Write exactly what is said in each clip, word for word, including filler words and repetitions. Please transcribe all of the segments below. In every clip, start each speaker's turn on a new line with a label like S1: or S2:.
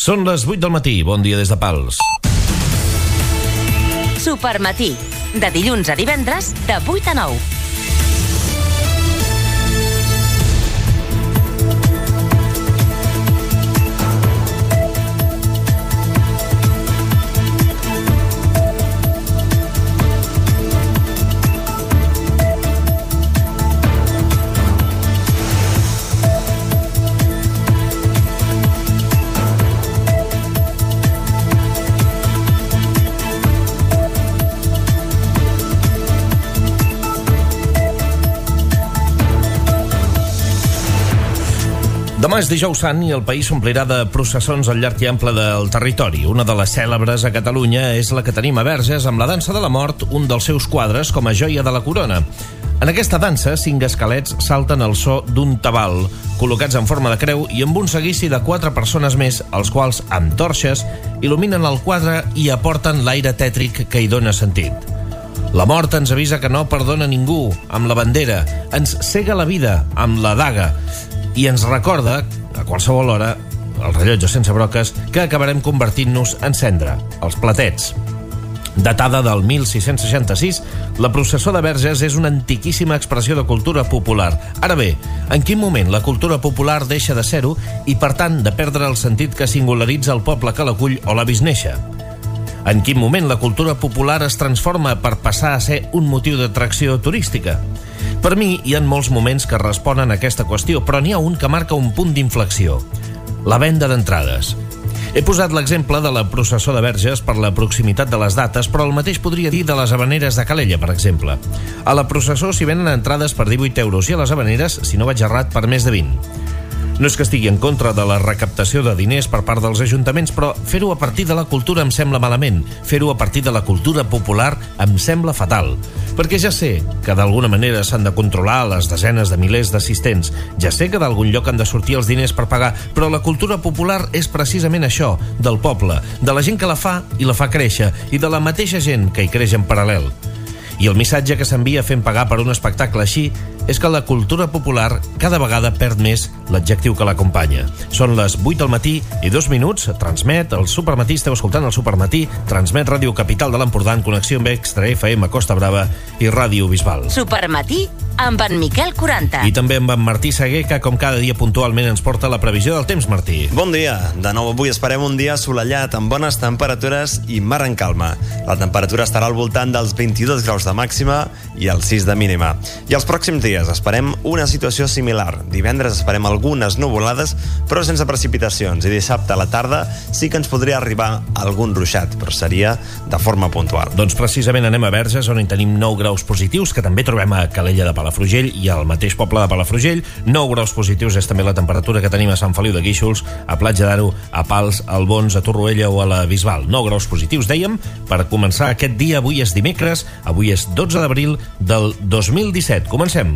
S1: Són les vuit del matí, bon dia des de Pals.
S2: Supermatí, de dilluns a divendres, de vuit a nou.
S1: Demà és dijous sant i el país s'omplirà de processons al llarg i ample del territori. Una de les cèlebres a Catalunya és la que tenim a Verges, amb la dansa de la mort, un dels seus quadres com a joia de la corona. En aquesta dansa, cinc esquelets salten al so d'un tabal, col·locats en forma de creu i amb un seguici de quatre persones més, els quals, amb torxes, il·luminen el quadre i aporten l'aire tètric que hi dona sentit. La mort ens avisa que no perdona ningú, amb la bandera, ens cega la vida, amb la daga, i ens recorda, a qualsevol hora, el rellotge sense broques, que acabarem convertint-nos en cendra, els platets. Datada del mil sis-cents seixanta-sis, la processó de Verges és una antiquíssima expressió de cultura popular. Ara bé, en quin moment la cultura popular deixa de ser-ho i, per tant, de perdre el sentit que singularitza el poble que l'acull o l'ha vist néixer? En quin moment la cultura popular es transforma per passar a ser un motiu d'atracció turística? Per mi, hi ha molts moments que responen a aquesta qüestió, però n'hi ha un que marca un punt d'inflexió: la venda d'entrades. He posat l'exemple de la processó de Verges per la proximitat de les dates, però el mateix podria dir de les Havaneres de Calella, per exemple. A la processó s'hi venen entrades per divuit euros i a les Havaneres, si no vaig errat, per més de vint. No és que estigui en contra de la recaptació de diners per part dels ajuntaments, però fer-ho a partir de la cultura em sembla malament. Fer-ho a partir de la cultura popular em sembla fatal. Perquè ja sé que d'alguna manera s'han de controlar les desenes de milers d'assistents. Ja sé que d'algun lloc han de sortir els diners per pagar, però la cultura popular és precisament això, del poble, de la gent que la fa i la fa créixer, i de la mateixa gent que hi creix en paral·lel. I el missatge que s'envia fent pagar per un espectacle així és que la cultura popular cada vegada perd més l'adjectiu que l'acompanya. Són les vuit del matí i dos minuts, transmet el Supermatí, esteu escoltant el Supermatí, transmet Ràdio Capital de l'Empordà en connexió amb Extra F M Costa Brava i Ràdio Bisbal.
S2: Supermatí amb en Miquel quaranta.
S1: I també amb en Martí Seguer, que com cada dia puntualment ens porta la previsió del temps, Martí.
S3: Bon dia. De nou avui esperem un dia assolellat amb bones temperatures i mar en calma. La temperatura estarà al voltant dels vint-i-dos graus de màxima i els sis de mínima. I els pròxims dies esperem una situació similar. Divendres esperem algunes nuvolades, però sense precipitacions, i dissabte a la tarda sí que ens podria arribar algun ruixat, però seria de forma puntual.
S1: Doncs precisament anem a Verges, on hi tenim nou graus positius, que també trobem a Calella de Palafrugell i al mateix poble de Palafrugell. nou graus positius és també la temperatura que tenim a Sant Feliu de Guíxols, a Platja d'Aro, a Pals, a Albons, a Torroella o a la Bisbal. nou graus positius, dèiem, per començar aquest dia. Avui és dimecres, avui és dotze d'abril del dos mil disset. Comencem.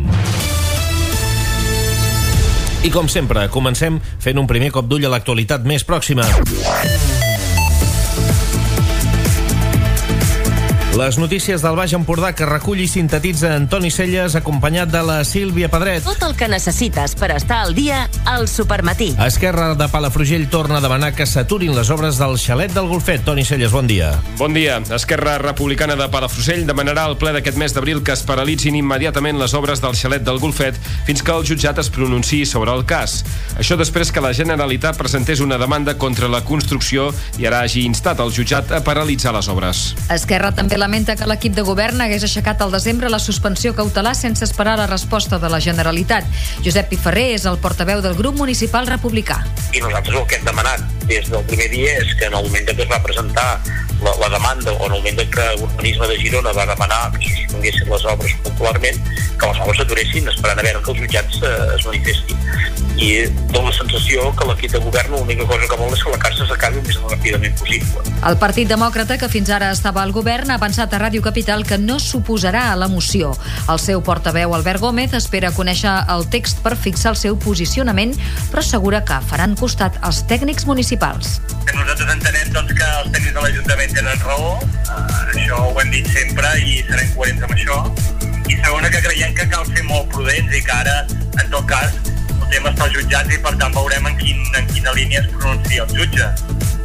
S1: I com sempre, comencem fent un primer cop d'ull a l'actualitat més pròxima. Les notícies del Baix Empordà, que recull i sintetitza Antoni Celles, acompanyat de la Sílvia Pedret.
S2: Tot el que necessites per estar al dia al Supermatí.
S1: Esquerra de Palafrugell torna a demanar que s'aturin les obres del xalet del Golfet. Toni Celles, bon dia.
S4: Bon dia. Esquerra Republicana de Palafrugell demanarà al ple d'aquest mes d'abril que es paralitzin immediatament les obres del xalet del Golfet fins que el jutjat es pronunciï sobre el cas. Això després que la Generalitat presentés una demanda contra la construcció i ara hagi instat el jutjat a paralitzar les obres.
S5: Esquerra també lamenta que l'equip de govern hagués aixecat al desembre la suspensió cautelar sense esperar la resposta de la Generalitat. Josep Piferrer és el portaveu del grup municipal republicà.
S6: I nosaltres el que hem demanat des del primer dia és que en el moment que es va presentar la, la demanda, o en el moment que l'urbanisme de Girona va demanar que si tinguessin les obres popularment, que les obres s'aturessin esperant a veure que els jutjats eh, es manifestin. I dona la sensació que l'equip de govern l'única cosa que vol és que la casa s'acabi el més ràpidament possible.
S5: El Partit Demòcrata, que fins ara estava al govern, ha avançat a Ràdio Capital que no s'oposarà a la moció. El seu portaveu, Albert Gómez, espera conèixer el text per fixar el seu posicionament, però assegura que faran costat als tècnics municipals.
S7: Nosaltres entenem doncs, que els tècnics de l'Ajuntament tenen raó, uh, això ho hem dit sempre i serem coherents amb això, i segona, que creiem que cal ser molt prudents i que ara, en tot cas, el tema està als jutjats i per tant veurem en, quin, en quina línia es pronuncia el jutge.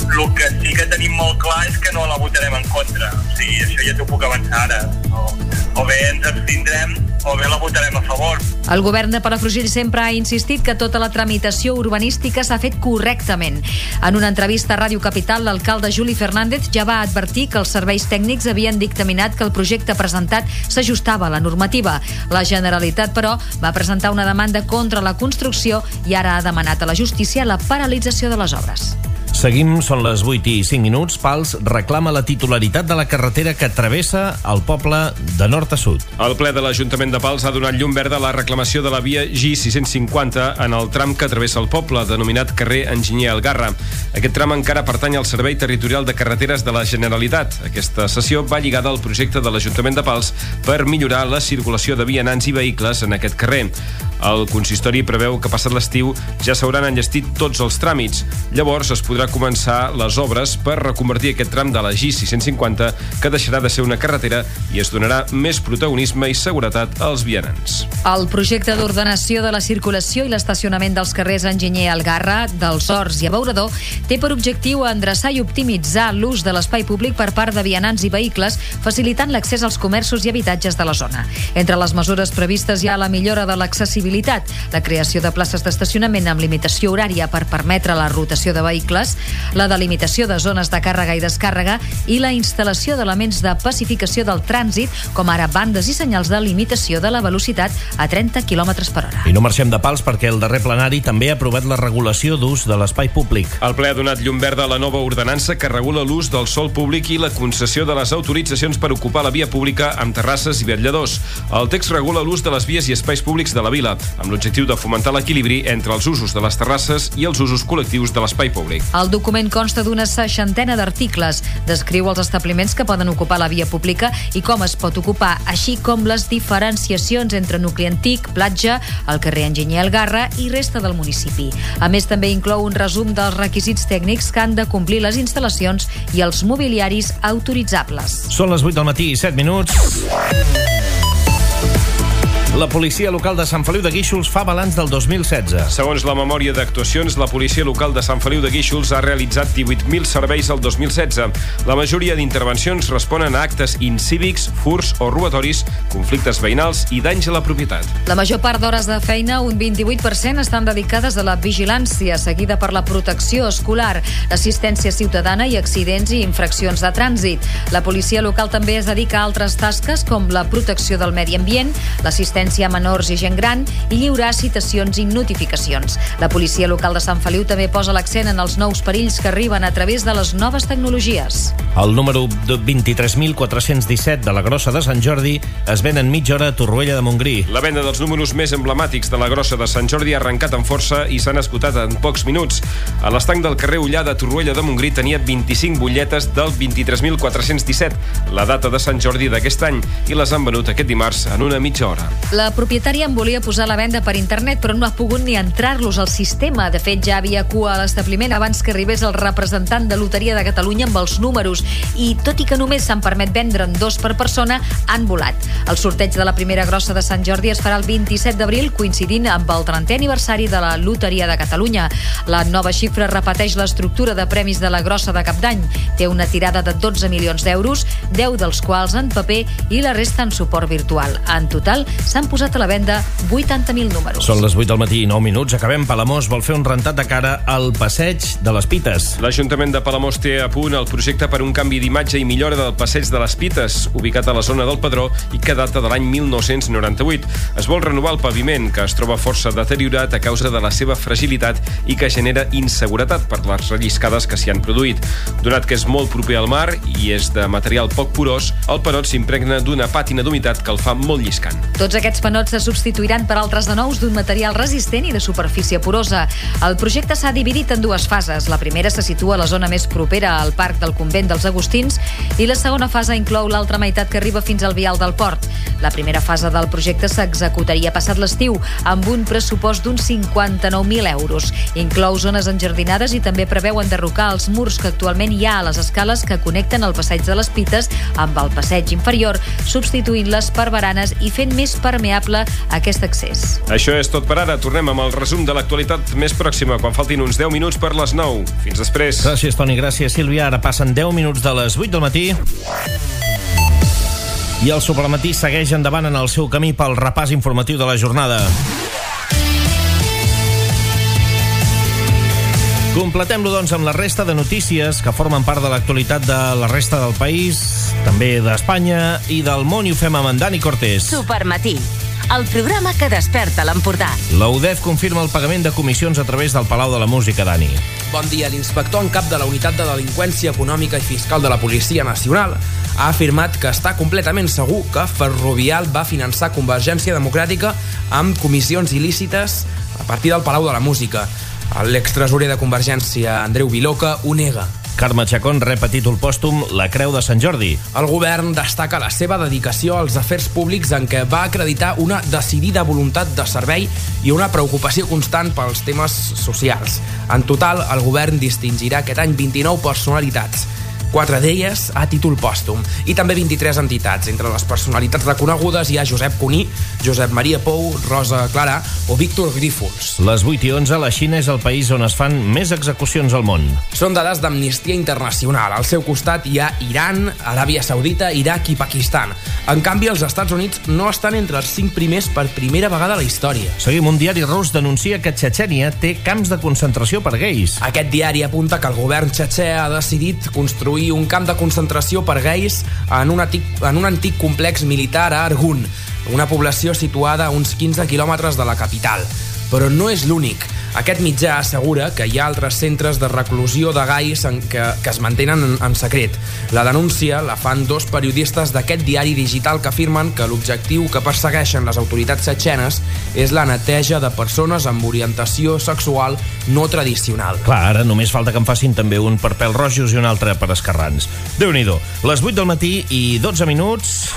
S7: el que sí que tenim molt clar és que no la votarem en contra. O sigui, això ja t'ho puc avançar ara. O, o bé ens abstindrem o bé la votarem a favor.
S5: El govern de Palafrugell sempre ha insistit que tota la tramitació urbanística s'ha fet correctament. En una entrevista a Ràdio Capital, l'alcalde Juli Fernández ja va advertir que els serveis tècnics havien dictaminat que el projecte presentat s'ajustava a la normativa. La Generalitat, però, va presentar una demanda contra la construcció i ara ha demanat a la justícia la paralització de les obres.
S1: Seguim, són les vuit i cinc minuts. Pals reclama la titularitat de la carretera que travessa el poble de nord a sud.
S4: El ple de l'Ajuntament de Pals ha donat llum verda a la reclamació de la via G sis cents cinquanta en el tram que travessa el poble, denominat carrer Enginyer Algarra. Aquest tram encara pertany al Servei Territorial de Carreteres de la Generalitat. Aquesta sessió va lligada al projecte de l'Ajuntament de Pals per millorar la circulació de vianants i vehicles en aquest carrer. El consistori preveu que passat l'estiu ja s'hauran enllestit tots els tràmits. Llavors es podrà començar les obres per reconvertir aquest tram de la G sis cents cinquanta, que deixarà de ser una carretera i es donarà més protagonisme i seguretat als vianants.
S5: El projecte d'ordenació de la circulació i l'estacionament dels carrers Enginyer Algarra, dels Horts i Abeurador té per objectiu endreçar i optimitzar l'ús de l'espai públic per part de vianants i vehicles, facilitant l'accés als comerços i habitatges de la zona. Entre les mesures previstes hi ha la millora de l'accessibilitat, la creació de places d'estacionament amb limitació horària per permetre la rotació de vehicles, la delimitació de zones de càrrega i descàrrega i la instal·lació d'elements de pacificació del trànsit, com ara bandes i senyals de limitació de la velocitat a trenta quilòmetres per hora.
S1: I no marxem de Pals perquè el darrer plenari també ha aprovat la regulació d'ús de l'espai públic.
S4: El ple ha donat llum verda a la nova ordenança que regula l'ús del sòl públic i la concessió de les autoritzacions per ocupar la via pública amb terrasses i vetlladors. El text regula l'ús de les vies i espais públics de la vila, amb l'objectiu de fomentar l'equilibri entre els usos de les terrasses i els usos col·lectius de l'espai públic.
S5: El document consta d'una seixantena d'articles. Descriu els establiments que poden ocupar la via pública i com es pot ocupar, així com les diferenciacions entre nucli antic, platja, el carrer Enginyer Algarra i resta del municipi. A més, també inclou un resum dels requisits tècnics que han de complir les instal·lacions i els mobiliaris autoritzables.
S1: Són les vuit del matí i set minuts. La policia local de Sant Feliu de Guíxols fa balanç del dos mil setze.
S4: Segons la memòria d'actuacions, la policia local de Sant Feliu de Guíxols ha realitzat divuit mil serveis el dos mil setze. La majoria d'intervencions responen a actes incívics, furts o robatoris, conflictes veïnals i danys a la propietat.
S5: La major part d'hores de feina, un vint-i-vuit per cent, estan dedicades a la vigilància, seguida per la protecció escolar, l'assistència ciutadana i accidents i infraccions de trànsit. La policia local també es dedica a altres tasques com la protecció del medi ambient, l'assistència a menors i gent gran i lliurar citacions i notificacions. La policia local de Sant Feliu també posa l'accent en els nous perills que arriben a través de les noves tecnologies.
S1: El número vint-i-tres mil quatre-cents disset de la Grossa de Sant Jordi es ven en mitja hora a Torroella de Montgrí.
S4: La venda dels números més emblemàtics de la Grossa de Sant Jordi ha arrencat amb força i s'han esgotat en pocs minuts. A l'estanc del carrer Ullà de Torroella de Montgrí tenia vint-i-cinc butlletes del vint-i-tres mil quatre-cents disset, la data de Sant Jordi d'aquest any, i les han venut aquest dimarts en una mitja hora.
S5: La propietària en volia posar a la venda per internet, però no ha pogut ni entrar-los al sistema. De fet, ja havia cua a l'establiment abans que arribés el representant de Loteria de Catalunya amb els números. I tot i que només se'n permet vendre'n dos per persona, han volat. El sorteig de la primera grossa de Sant Jordi es farà el vint-i-set d'abril, coincidint amb el trentè aniversari de la Loteria de Catalunya. La nova xifra repeteix l'estructura de premis de la grossa de Cap d'Any. Té una tirada de dotze milions d'euros, deu dels quals en paper i la resta en suport virtual. En total, s'han posat a la venda vuitanta mil números.
S1: Són les vuit del matí i nou minuts. Acabem. Palamós vol fer un rentat de cara al passeig de les Pites.
S4: L'Ajuntament de Palamós té a punt el projecte per un canvi d'imatge i millora del passeig de les Pites, ubicat a la zona del Pedró i que data de l'any mil nou-cents noranta-vuit. Es vol renovar el paviment, que es troba força deteriorat a causa de la seva fragilitat i que genera inseguretat per les relliscades que s'hi han produït. Donat que és molt proper al mar i és de material poc porós, el perot s'impregna d'una pàtina d'humitat que el fa molt lliscant.
S5: Tots aquests panots se substituiran per altres de nous d'un material resistent i de superfície porosa. El projecte s'ha dividit en dues fases. La primera se situa a la zona més propera al parc del convent dels Agustins i la segona fase inclou l'altra meitat que arriba fins al vial del port. La primera fase del projecte s'executaria passat l'estiu amb un pressupost d'uns cinquanta-nou mil euros. Inclou zones enjardinades i també preveu enderrocar els murs que actualment hi ha a les escales que connecten el passeig de les Pites amb el passeig inferior, substituint-les per baranes i fent més per impermeable a aquest accés.
S4: Això és tot per ara. Tornem amb el resum de l'actualitat més pròxima, quan faltin uns deu minuts per les nou. Fins després.
S1: Gràcies, Toni. Gràcies, Sílvia. Ara passen deu minuts de les vuit del matí. I el Supermatí segueix endavant en el seu camí pel repàs informatiu de la jornada. Completem-lo, doncs, amb la resta de notícies que formen part de l'actualitat de la resta del país, també d'Espanya i del món, i ho fem amb en Dani Cortés.
S2: Supermatí, el programa que desperta l'Empordà.
S1: La U D E F confirma el pagament de comissions a través del Palau de la Música, Dani.
S8: Bon dia. L'inspector en cap de la Unitat de Delinqüència Econòmica i Fiscal de la Policia Nacional ha afirmat que està completament segur que Ferrovial va finançar Convergència Democràtica amb comissions il·lícites a partir del Palau de la Música. L'extresorer de Convergència, Andreu Viloca, ho nega.
S1: Carme Chacón rep a títol pòstum la Creu de Sant Jordi.
S8: El govern destaca la seva dedicació als afers públics, en què va acreditar una decidida voluntat de servei i una preocupació constant pels temes socials. En total, el govern distingirà aquest any vint-i-nou personalitats, quatre d'elles a títol pòstum, i també vint-i-tres entitats. Entre les personalitats reconegudes hi ha Josep Cuní, Josep Maria Pou, Rosa Clara o Víctor Grífols.
S1: Les vuit i onze, la Xina és el país on es fan més execucions al món.
S8: Són dades d'Amnistia Internacional. Al seu costat hi ha Iran, Aràbia Saudita, Iraq i Pakistan. En canvi, els Estats Units no estan entre els cinc primers per primera vegada a la història.
S1: Seguim. Un diari rus denuncia que Txetxènia té camps de concentració per gais.
S8: Aquest diari apunta que el govern txetxè ha decidit construir un camp de concentració per gais en un antic, en un antic complex militar a Argun, una població situada a uns quinze quilòmetres de la capital. Però no és l'únic. Aquest mitjà assegura que hi ha altres centres de reclusió de gais en que, que es mantenen en, en secret. La denúncia la fan dos periodistes d'aquest diari digital que afirmen que l'objectiu que persegueixen les autoritats txetxenes és la neteja de persones amb orientació sexual no tradicional.
S1: Clar, ara només falta que en facin també un per pèl rojos i un altre per esquerrans. Déu-n'hi-do. Les vuit del matí i dotze minuts...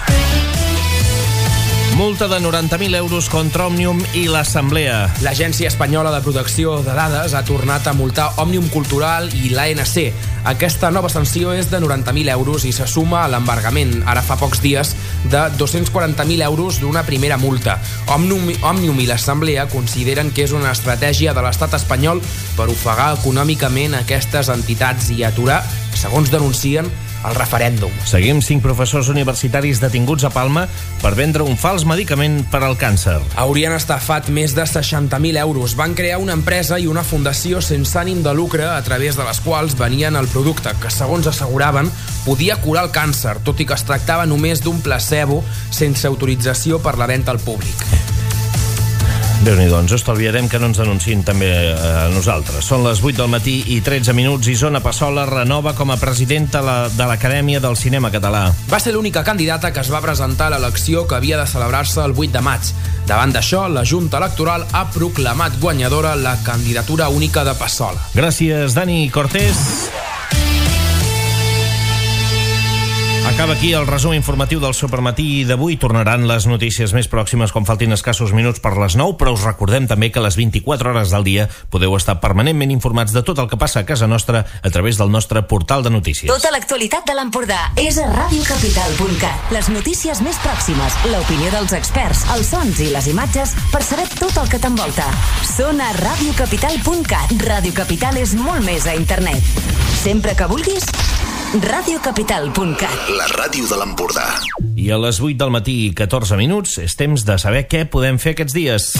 S1: Multa de noranta mil euros contra Òmnium i l'Assemblea.
S8: L'Agència Espanyola de Protecció de Dades ha tornat a multar Òmnium Cultural i l'A N C. Aquesta nova sanció és de noranta mil euros i se suma a l'embargament, ara fa pocs dies, de dos-cents quaranta mil euros d'una primera multa. Òmnium, Òmnium i l'Assemblea consideren que és una estratègia de l'estat espanyol per ofegar econòmicament aquestes entitats i aturar, segons denuncien, el referèndum.
S1: Seguim. Cinc professors universitaris detinguts a Palma per vendre un fals medicament per al càncer.
S8: Haurien estafat més de seixanta mil euros. Van crear una empresa i una fundació sense ànim de lucre a través de les quals venien el producte que, segons asseguraven, podia curar el càncer, tot i que es tractava només d'un placebo sense autorització per la venda al públic.
S1: Déu-n'hi-do, ens estalviarem que no ens denunciïn també a nosaltres. Són les vuit del matí i tretze minuts. Isona Passola renova com a presidenta de l'Acadèmia del Cinema Català.
S8: Va ser l'única candidata que es va presentar a l'elecció que havia de celebrar-se el vuit de maig. Davant d'això, la Junta Electoral ha proclamat guanyadora la candidatura única de Passola.
S1: Gràcies, Dani Cortés. Acaba aquí el resum informatiu del Supermatí d'avui. Tornaran les notícies més pròximes quan faltin escassos minuts per les nou, però us recordem també que a les vint-i-quatre hores del dia podeu estar permanentment informats de tot el que passa a casa nostra a través del nostre portal de notícies.
S2: Tota l'actualitat de l'Empordà és a ràdio capital punt cat. Les notícies més pròximes, l'opinió dels experts, els sons i les imatges per saber tot el que t'envolta. Són a ràdio capital punt cat. Ràdio Capital és molt més a internet. Sempre que vulguis, ràdio capital punt cat.
S9: La ràdio de l'Empordà.
S1: I a les vuit del matí i catorze minuts és temps de saber què podem fer aquests dies.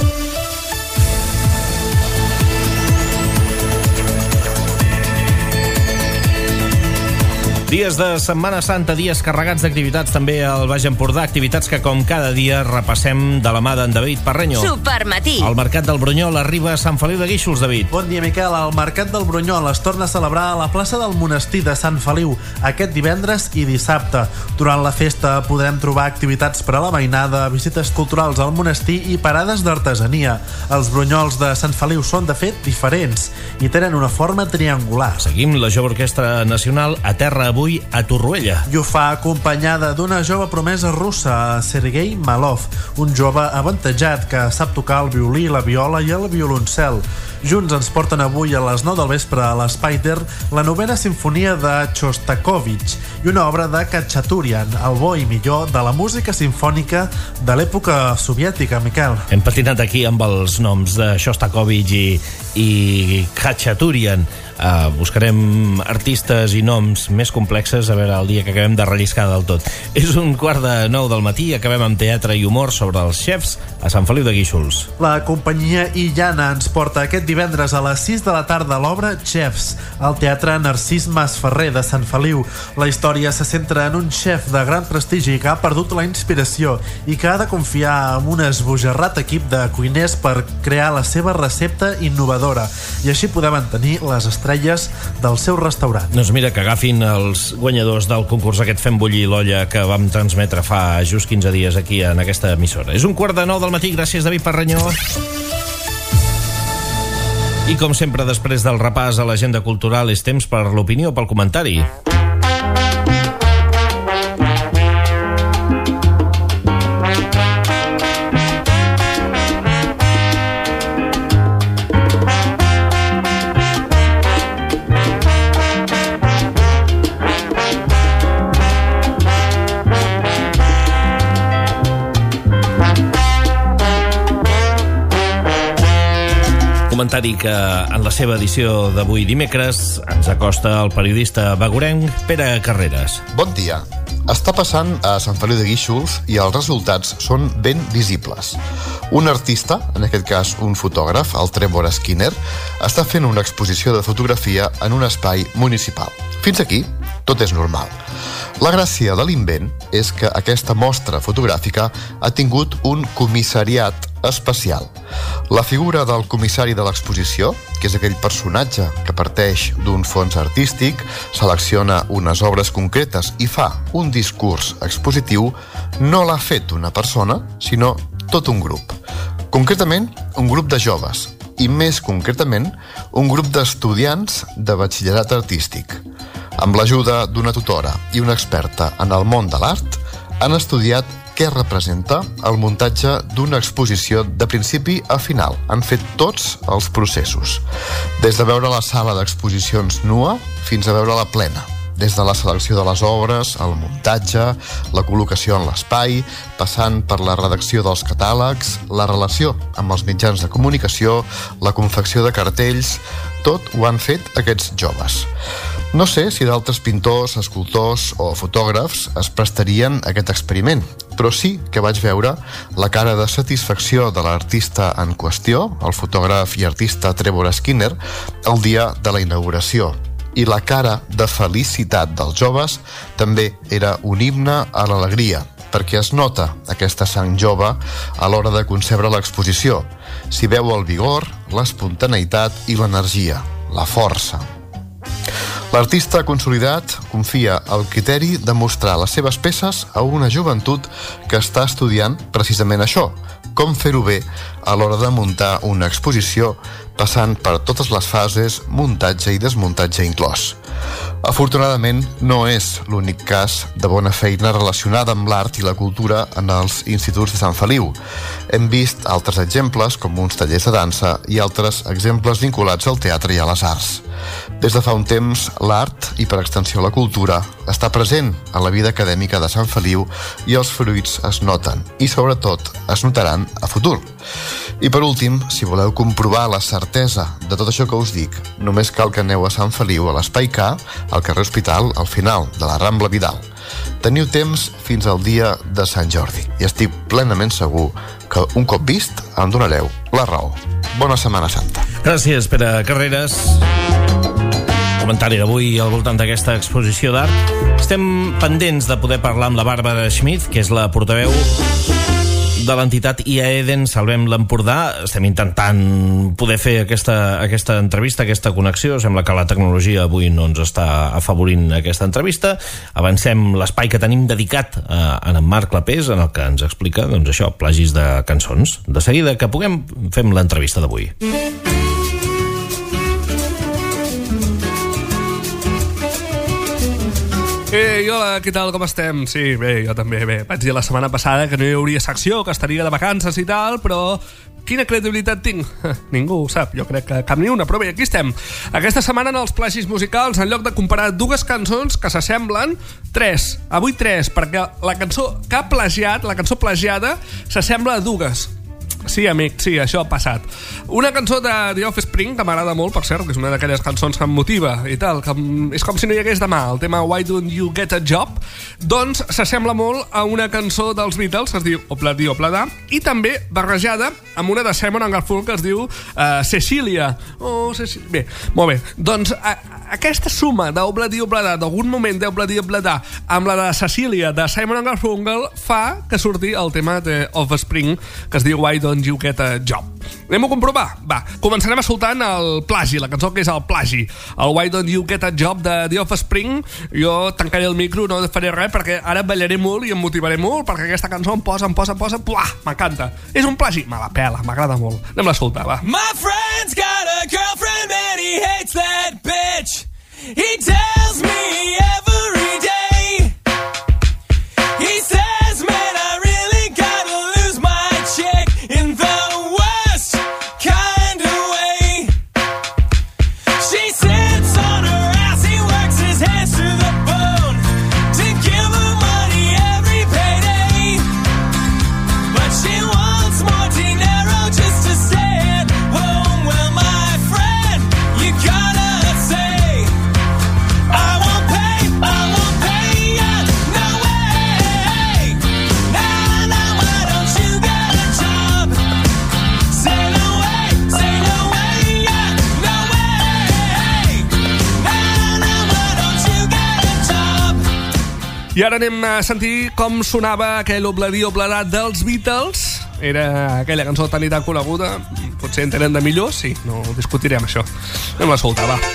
S1: Dies de Setmana Santa, dies carregats d'activitats també al Baix Empordà, activitats que com cada dia repassem de la mà d'en David Parreño.
S2: Supermatí.
S1: El Mercat del Brunyol arriba a Sant Feliu de Guíxols, David.
S10: Bon dia, Miquel. El Mercat del Brunyol es torna a celebrar a la plaça del Monestir de Sant Feliu aquest divendres i dissabte. Durant la festa podrem trobar activitats per a la mainada, visites culturals al monestir i parades d'artesania. Els brunyols de Sant Feliu són, de fet, diferents i tenen una forma triangular.
S1: Seguim. La Jove Orquestra Nacional aterra avui a Torroella.
S10: I ho fa acompanyada d'una jove promesa russa, Sergei Malov, un jove avantatjat que sap tocar el violí, la viola i el violoncel. Junts ens porten avui a les nou del vespre a l'Spider la novena sinfonia de Shostakovich i una obra de Khachaturian, el bo i millor de la música sinfònica de l'època soviètica, Miquel.
S1: Hem patinat aquí amb els noms de Shostakovich i, i Khachaturian. Uh, buscarem artistes i noms més complexes a veure el dia que acabem de relliscar del tot. És un quart de nou del matí, acabem amb teatre i humor sobre els xefs a Sant Feliu de Guíxols.
S10: La companyia Illana ens porta aquest divendres a les sis de la tarda l'obra Chefs, al Teatre Narcís Masferrer de Sant Feliu. La història se centra en un xef de gran prestigi que ha perdut la inspiració i que ha de confiar en un esbojarrat equip de cuiners per crear la seva recepta innovadora i així poder mantenir les estrelles del seu restaurant.
S1: Doncs mira, que agafin els guanyadors del concurs aquest Fem bullir l'olla que vam transmetre fa just quinze dies aquí en aquesta emissora. És un quart de nou del matí, gràcies David Parrenyó. I com sempre, després del repàs a l'agenda cultural, és temps per l'opinió, pel comentari. Comentari que en la seva edició d'avui dimecres ens acosta el periodista bagurenc Pere Carreras.
S9: Bon dia. Està passant a Sant Feliu de Guíxols i els resultats són ben visibles. Un artista, en aquest cas un fotògraf, el Trevor Skinner, està fent una exposició de fotografia en un espai municipal. Fins aquí, tot és normal. La gràcia de l'invent és que aquesta mostra fotogràfica ha tingut un comissariat especial. La figura del comissari de l'exposició, que és aquell personatge que parteix d'un fons artístic, selecciona unes obres concretes i fa un discurs expositiu, no l'ha fet una persona, sinó tot un grup. Concretament, un grup de joves, i més concretament, un grup d'estudiants de batxillerat artístic. Amb l'ajuda d'una tutora i una experta en el món de l'art, han estudiat què representa el muntatge d'una exposició de principi a final. Han fet tots els processos, des de veure la sala d'exposicions nua fins a veure la plena, des de la selecció de les obres, el muntatge, la col·locació en l'espai, passant per la redacció dels catàlegs, la relació amb els mitjans de comunicació, la confecció de cartells, tot ho han fet aquests joves. No sé si d'altres pintors, escultors o fotògrafs es prestarien a aquest experiment, però sí que vaig veure la cara de satisfacció de l'artista en qüestió, el fotògraf i artista Trevor Skinner, el dia de la inauguració. I la cara de felicitat dels joves també era un himne a l'alegria, perquè es nota aquesta sang jove a l'hora de concebre l'exposició. S'hi veu el vigor, l'espontaneïtat i l'energia, la força. L'artista consolidat confia el criteri de mostrar les seves peces a una joventut que està estudiant precisament això, com fer-ho bé a l'hora de muntar una exposició passant per totes les fases, muntatge i desmuntatge inclòs. Afortunadament, no és l'únic cas de bona feina relacionada amb l'art i la cultura en els instituts de Sant Feliu. Hem vist altres exemples, com uns tallers de dansa, i altres exemples vinculats al teatre i a les arts. Des de fa un temps, l'art, i per extensió la cultura, està present a la vida acadèmica de Sant Feliu i els fruits es noten, i sobretot es notaran a futur. I per últim, si voleu comprovar la certesa de tot això que us dic, només cal que aneu a Sant Feliu, a l'Espai K, al carrer Hospital, al final de la Rambla Vidal. Teniu temps fins al dia de Sant Jordi i estic plenament segur que un cop vist em donareu la raó. Bona Setmana Santa.
S1: Gràcies, Pere Carreras. Comentari d'avui al voltant d'aquesta exposició d'art. Estem pendents de poder parlar amb la Bàrbara Schmidt, que és la portaveu de l'entitat I A Eden Salvem l'Empordà. Estem intentant poder fer aquesta, aquesta entrevista, aquesta connexió. Sembla que la tecnologia avui no ens està afavorint aquesta entrevista. Avancem l'espai que tenim dedicat a, a en Marc Clapés, en el que ens explica, doncs això, plagis de cançons. De seguida que puguem, fem l'entrevista d'avui.
S11: Ei, hola, què tal, com estem? Sí, bé, jo també, bé. Vaig dir la setmana passada que no hi hauria secció, que estaria de vacances i tal, però quina credibilitat tinc? Ningú ho sap, jo crec que cap ni una, però bé, aquí estem. Aquesta setmana en els plagis musicals, en lloc de comparar dues cançons que s'assemblen, tres, avui tres, perquè la cançó que ha plagiat, la cançó plagiada, s'assembla a dues. Sí, amic, sí, això ha passat. Una cançó de The Offspring, que m'agrada molt, per cert, que és una d'aquelles cançons que em motiva i tal, que és com si no hi hagués demà, el tema Why Don't You Get a Job, doncs s'assembla molt a una cançó dels Beatles, que es diu Obladi Oblada, i també barrejada amb una de Simon and Garfunkel que es diu uh, Cecilia. Oh, Cecilia. Bé, molt bé. Doncs a, aquesta suma d'Obladi Oblada, d'algun moment d'Obladi Oblada, amb la de Cecilia de Simon and Garfunkel, fa que surti el tema de Offspring, que es diu Why Don't You Get a Job. Anem a comprovar? Va, començarem escoltant el plagi, la cançó que és el plagi, el Why Don't You Get a Job de The Offspring. Jo tancaré el micro, no faré res, perquè ara ballaré molt i em motivaré molt, perquè aquesta cançó em posa, em posa, em posa, puah, m'encanta. És un plagi? Me la pela, m'agrada molt. Anem a escoltar, va.
S12: My friend's got a girlfriend and he hates that bitch. He tells me every day. He says, man, I really gotta lose my chick in the worst kind of way. She sits on her ass, he works his hands to the bone to give her money every payday. But she wants more dinero just to stay at home. Well, my friend, you gotta say, I won't pay, I won't pay ya, no way. Nah, nah, why don't you get a job? Say no way, say no way, yeah, no way. Nah, nah, why don't you get a job?
S11: I ara anem a sentir com sonava aquell Obladi Oblada dels Beatles. Era aquella cançó tan i tan coneguda. Potser en tenen de millor, sí, no discutirem això. Anem a escoltar, va.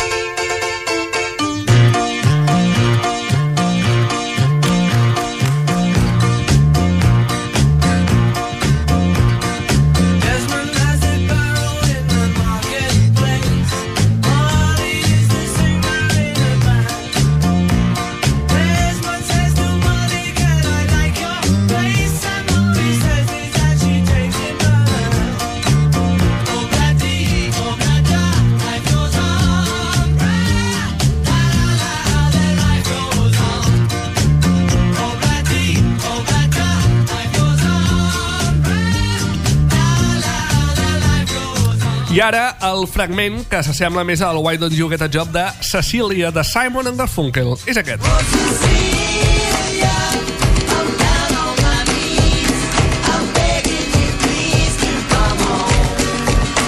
S12: Desmond has it borrowed in the marketplace. Molly is the singer in the band. Desmond says to Molly, can I like your place? And Molly says is that she takes him by the hand. Obladi, oblada, life goes on. La la la, then life goes on. Obladi, oblada, life goes on. La la la, life goes on.
S11: I ara el fragment que s'assembla més al Why Don't You Get a Job de Cecilia de Simon and Garfunkel. És aquest.
S12: Cecilia, I'm down on my knees. I'm begging you please to come home.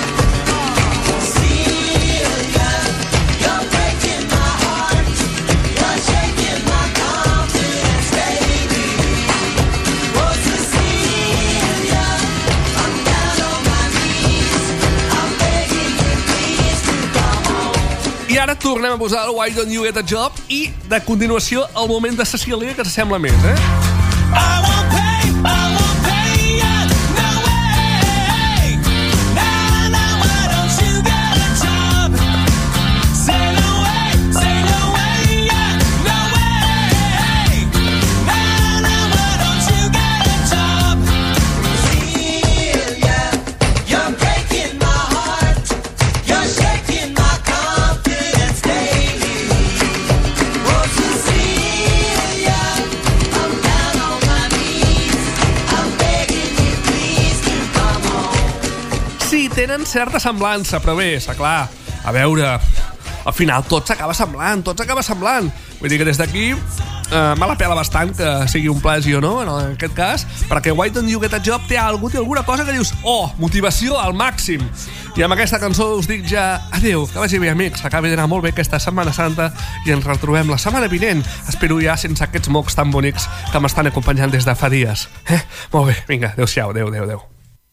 S12: Cecilia, you're breaking my heart. You're shaking my confidence, baby. Oh, Cecilia, I'm down on my knees. I'm begging you please to come home.
S11: I ara tornem a posar el Why Don't You Get a Job i, de continuació, el moment de Cecilia, que s'assembla més, eh?
S12: I won't pay, I won't pay ya, no way. Nah, nah, why don't you get a job? Say no way, say no way, yeah, no way. Nah, nah, why don't you get a job? Cecilia, you're breaking my heart. You're shaking my confidence daily. Oh, Cecilia, I'm down on my knees. I'm begging you please to come home.
S11: Sí, tenen certa semblança, però bé, està clar. A veure, al final tot s'acaba semblant, tot s'acaba semblant. Vull dir que des d'aquí eh, me la pela bastant que sigui un plagi o no, en aquest cas, perquè Why Don't You Get a Job té algú, té alguna cosa que dius, oh, motivació al màxim. I amb aquesta cançó us dic ja adeu, que vagi bé, amics, acabi d'anar molt bé aquesta Setmana Santa i ens retrobem la setmana vinent. Espero ja sense aquests mocs tan bonics que m'estan acompanyant des de fa dies. Eh? Molt bé, vinga, adeu-siau, adeu, adeu, adeu.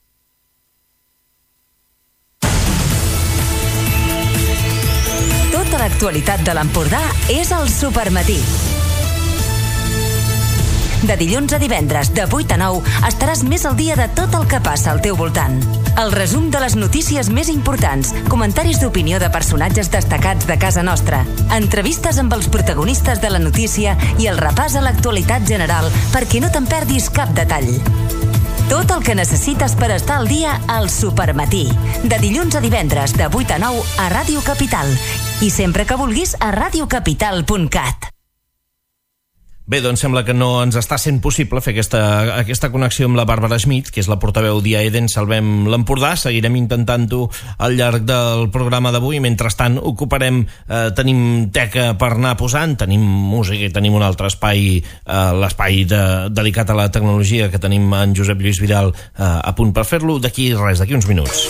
S2: Tota l'actualitat de l'Empordà és al Supermatí. De dilluns a divendres, de vuit a nou, estaràs més al dia de tot el que passa al teu voltant. El resum de les notícies més importants, comentaris d'opinió de personatges destacats de casa nostra, entrevistes amb els protagonistes de la notícia i el repàs a l'actualitat general perquè no te'n perdis cap detall. Tot el que necessites per estar al dia al Supermatí. De dilluns a divendres, de vuit a nou, a Ràdio Capital. I sempre que vulguis, a ràdio capital punt cat.
S1: Bé, doncs sembla que no ens està sent possible fer aquesta, aquesta connexió amb la Bàrbara Schmidt, que és la portaveu d'I A E D en Salvem l'Empordà. Seguirem intentant-ho al llarg del programa d'avui. Mentrestant, ocuparem, eh, tenim teca per anar posant, tenim música i tenim un altre espai, eh, l'espai de, dedicat a la tecnologia, que tenim en Josep Lluís Vidal eh, a punt per fer-lo d'aquí res, d'aquí uns minuts.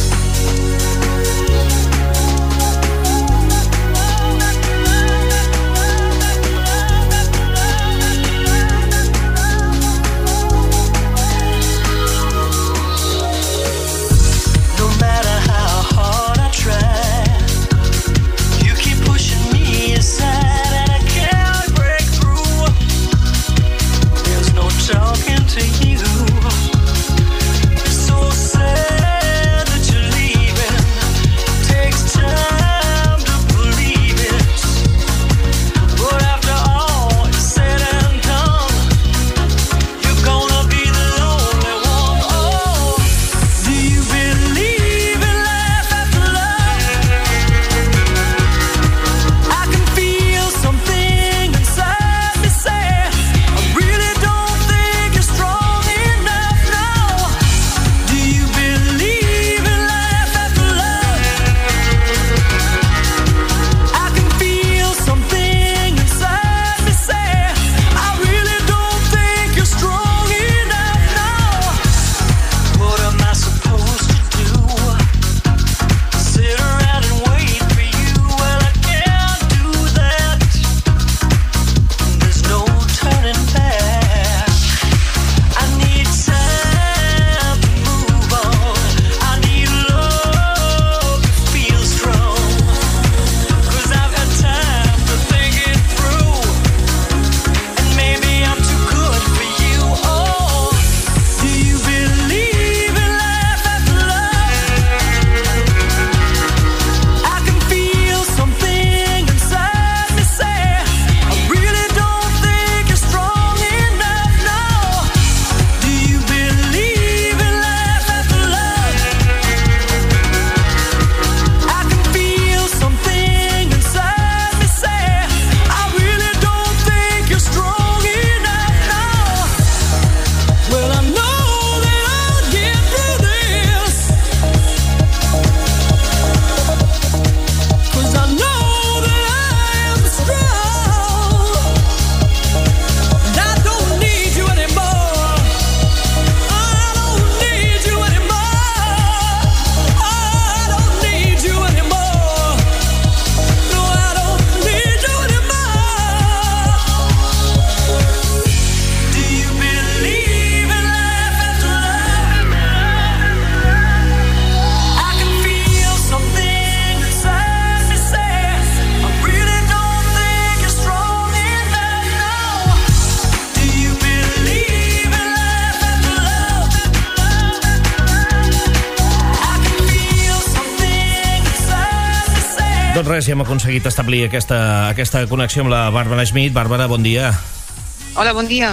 S1: Doncs res, ja hem aconseguit establir aquesta, aquesta connexió amb la Bàrbara Schmidt. Bàrbara, bon dia.
S13: Hola, bon dia.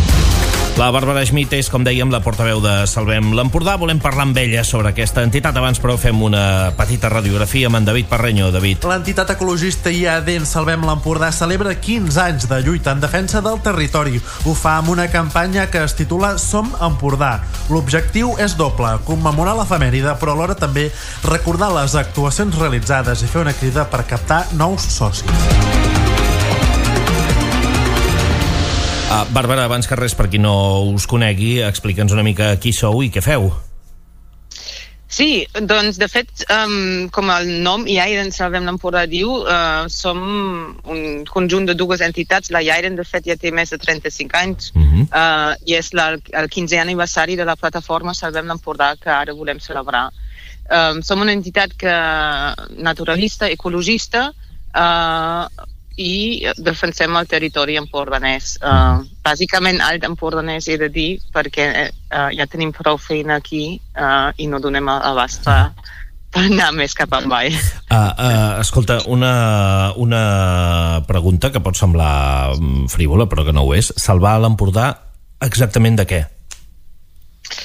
S1: La Bàrbara Schmidt és, com dèiem, la portaveu de Salvem l'Empordà. Volem parlar amb ella sobre aquesta entitat. Abans, però, fem una petita radiografia amb en David Parreño. David.
S10: L'entitat ecologista I A D en Salvem l'Empordà celebra quinze anys de lluita en defensa del territori. Ho fa amb una campanya que es titula Som Empordà. L'objectiu és doble, commemorar l'efemèride, però alhora també recordar les actuacions realitzades i fer una crida per captar nous socis.
S1: Uh, Bàrbara, abans que res, per qui no us conegui, explica'ns una mica qui sou i què feu.
S13: Sí, doncs, de fet, um, com el nom I A I D E N Salvem l'Empordà diu, uh, som un conjunt de dues entitats. La I A I D E N, de fet, ja té més de trenta-cinc anys, uh-huh. uh, i és la, el quinzè aniversari de la plataforma Salvem l'Empordà, que ara volem celebrar. Um, som una entitat que, naturalista, ecologista, uh, i defensem el territori empordanès. Uh, bàsicament alt empordanès, he de dir, perquè uh, ja tenim prou feina aquí uh, i no donem abast per, per anar més cap avall.
S1: Uh, uh, escolta, una, una pregunta que pot semblar frívola, però que no ho és. Salvar l'Empordà exactament de què?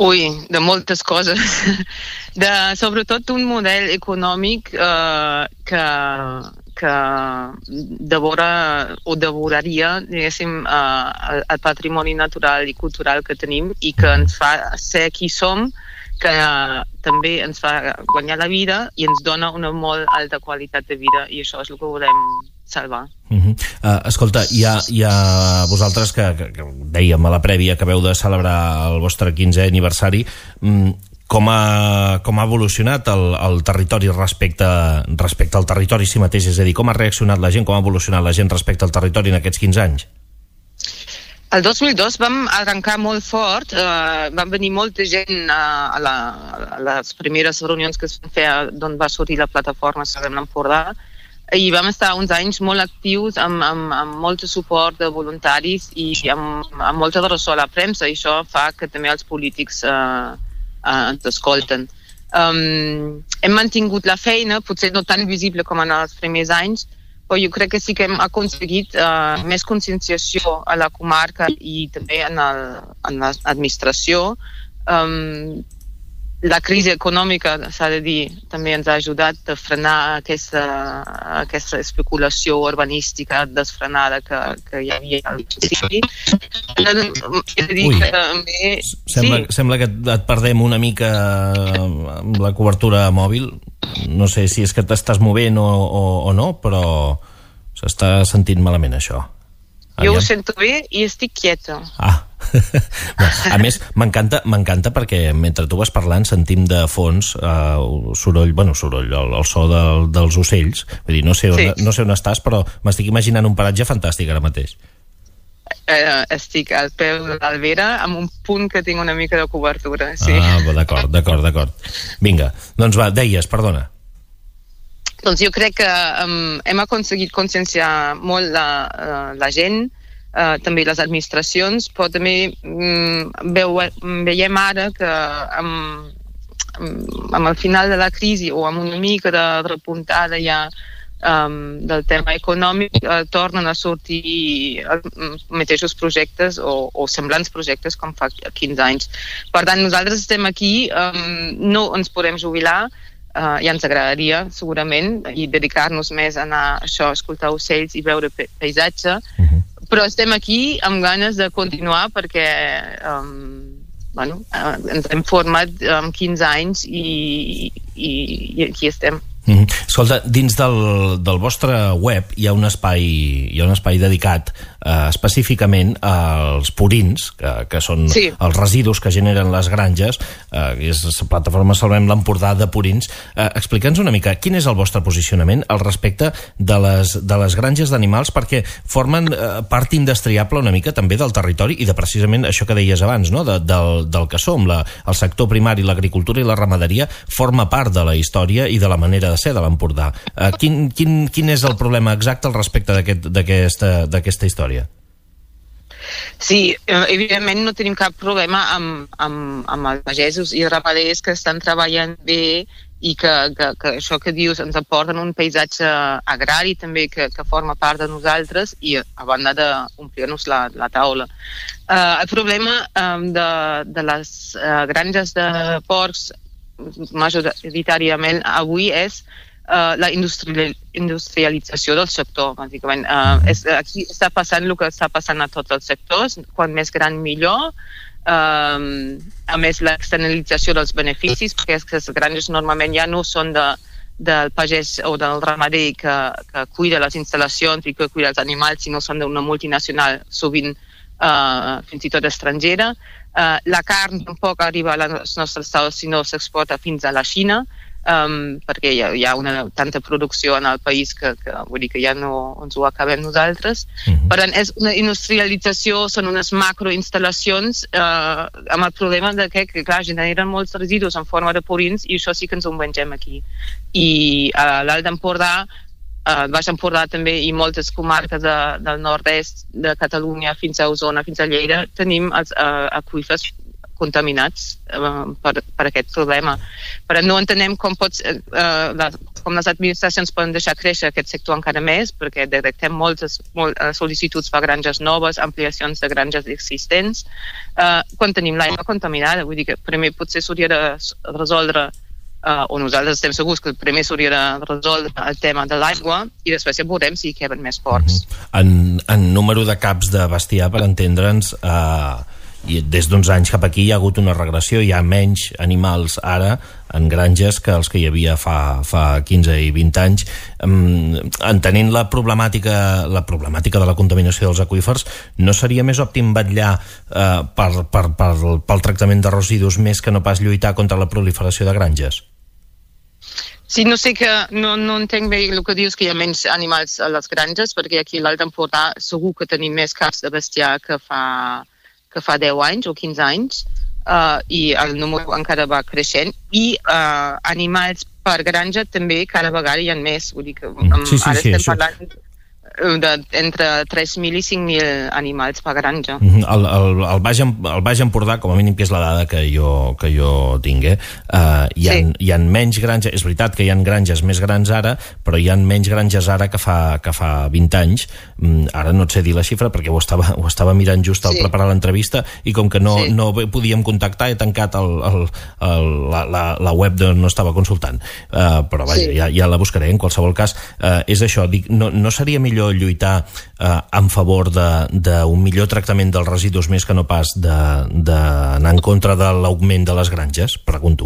S13: Ui, de moltes coses. De, sobretot un model econòmic eh, que, que devora o devoraria, diguéssim, eh, el, el patrimoni natural i cultural que tenim i que ens fa ser qui som, que eh, també ens fa guanyar la vida i ens dona una molt alta qualitat de vida, i això és el que volem salvar.
S1: Uh -huh. uh, escolta, hi ha, hi ha vosaltres que, que, que dèiem a la prèvia que veu de celebrar el vostre quinzè aniversari, mm, com, ha, com ha evolucionat el, el territori respecte, respecte al territori si mateix, és a dir, com ha reaccionat la gent, com ha evolucionat la gent respecte al territori en aquests quinze anys?
S13: El dos mil dos vam arrencar molt fort, eh, van venir molta gent a, a, la, a les primeres reunions que es van fer d'on va sortir la plataforma Salvem l'Empordà, i vam estar uns anys molt actius amb, amb, amb molt de suport de voluntaris i amb, amb molta ressò a la premsa, i això fa que també els polítics eh, eh, ens escolten. Um, hem mantingut la feina, potser no tan visible com en els primers anys, però jo crec que sí que hem aconseguit uh, més conscienciació a la comarca i també en, el, en l'administració. Um, la crisi econòmica, s'ha de dir, també ens ha ajudat a frenar aquesta, aquesta especulació urbanística desfrenada que, que hi havia al principi.
S1: Ui, també, sembla, sí. sembla que et perdem una mica amb la cobertura mòbil. No sé si és que t'estàs movent o, o, o no, però s'està sentint malament això.
S13: Jo ho sento bé i estic quieta.
S1: Ah, no, a més m'encanta m'encanta perquè mentre tu vas parlant sentim de fons uh, soroll, bueno, soroll, el, el so de, dels ocells. Vull dir, no sé on, sí. no sé on estàs, però m'estic imaginant un paratge fantàstic ara mateix.
S13: Eh, estic al peu de l'Albera amb un punt que tinc una mica de cobertura, sí.
S1: Ah, d'acord, d'acord, d'acord. Vinga, doncs va, deies, perdona.
S13: Doncs jo crec que um, hem aconseguit conscienciar molt la, uh, la gent, uh, també les administracions, però també um, veu, veiem ara que amb, amb el final de la crisi o amb una mica de repuntada ja um, del tema econòmic, uh, tornen a sortir els mateixos projectes o, o semblants projectes com fa quinze anys. Per tant, nosaltres estem aquí, um, no ens podem jubilar. Uh, ja ens agradaria, segurament, i dedicar-nos més a anar a això, a escoltar ocells i veure pe paisatge, uh-huh. però estem aquí amb ganes de continuar perquè um, bueno, uh, ens hem format amb quinze anys i, i, i aquí estem.
S1: Mm-hmm. Escolta, dins del, del vostre web hi ha un espai, hi ha un espai dedicat eh, específicament als purins, que, que són sí. els residus que generen les granges, eh, és la plataforma Salvem l'Empordà de purins. Eh, Explica'ns una mica quin és el vostre posicionament al respecte de les, de les granges d'animals, perquè formen eh, part indestriable una mica també del territori i de precisament això que deies abans, no? de, del, del que som, la, el sector primari, l'agricultura i la ramaderia forma part de la història i de la manera de ser de l'Empordà. Uh, quin, quin, quin és el problema exacte al respecte d'aquesta d'aquesta història?
S13: Sí, evidentment no tenim cap problema amb, amb, amb els pagesos i ramaders que estan treballant bé i que, que, que això que dius ens aporten un paisatge agrari també que, que forma part de nosaltres i a banda d'omplir-nos la, la taula. Uh, el problema um, de, de les uh, granges de porcs majoritàriament avui és uh, la industrial, industrialització del sector, bàsicament. Uh, és, aquí està passant el que està passant a tots els sectors, quan més gran millor, uh, a més l'externalització dels beneficis, perquè és que les granges normalment ja no són de, del pagès o del ramader que, que cuida les instal·lacions i que cuida els animals, sinó són d'una multinacional sovint uh, fins i tot estrangera. Uh, la carn tampoc arriba a les nostres taules si no s'exporta fins a la Xina, um, perquè hi ha, hi ha una tanta producció en el país que, que vull dir que ja no ens ho acabem nosaltres. Mm-hmm. Per tant, és una industrialització, són unes macroinstal·lacions uh, amb el problema de que, que clar, generen molts residus en forma de purins i això sí que ens ho mengem aquí. I a l'Alt d'Empordà, Uh, Baix Empordà també i moltes comarques de, del nord-est de Catalunya fins a Osona, fins a Lleida, tenim els uh, aqüífers contaminats uh, per, per aquest problema. Però no entenem com, pots, uh, la, com les administracions poden deixar créixer aquest sector encara més, perquè detectem moltes molt, uh, sol·licituds per granges noves, ampliacions de granges existents, uh, quan tenim l'aigua contaminada. Vull dir que primer potser s'hauria de resoldre Uh, o nosaltres estem segurs que primer s'hauria de resoldre el tema de l'aigua i després ja veurem si hi queden més ports.
S1: Mm-hmm. En, en número de caps de bestiar, per entendre'ns, uh, i des d'uns anys cap aquí hi ha hagut una regressió, hi ha menys animals ara en granges que els que hi havia fa, fa quinze i vint anys. Um, entenent la problemàtica, la problemàtica de la contaminació dels aqüífers, no seria més òptim vetllar uh, per, per, per, pel tractament de residus més que no pas lluitar contra la proliferació de granges?
S13: Sí, no sé que, no, no entenc bé el que dius que hi ha menys animals a les granges, perquè aquí a l'Alt Empordà segur que tenim més caps de bestiar que fa, que fa deu anys o quinze anys, uh, i el número encara va creixent, i uh, animals per granja també cada vegada hi ha més, vull dir que um,
S1: sí, sí,
S13: ara
S1: sí,
S13: estem
S1: això...
S13: parlant de, entre tres mil i cinc mil animals per granja.
S1: El, el, el, Baix, el Baix Empordà, com a mínim, que és la dada que jo, que jo tinc, eh? Uh, hi, ha, sí. hi ha menys granges, és veritat que hi ha granges més grans ara, però hi ha menys granges ara que fa, que fa vint anys. Mm, ara no et sé dir la xifra perquè ho estava, ho estava mirant just al sí. preparar l'entrevista, i com que no, sí. no podíem contactar, he tancat el, el, el, la, la, la web d'on no estava consultant. Uh, però vaja, sí. ja, ja la buscaré. En qualsevol cas, uh, és això, dic, no, no seria millor lluitar eh, en favor d'un millor tractament dels residus més que no pas d'anar en contra de l'augment de les granges? Pregunto.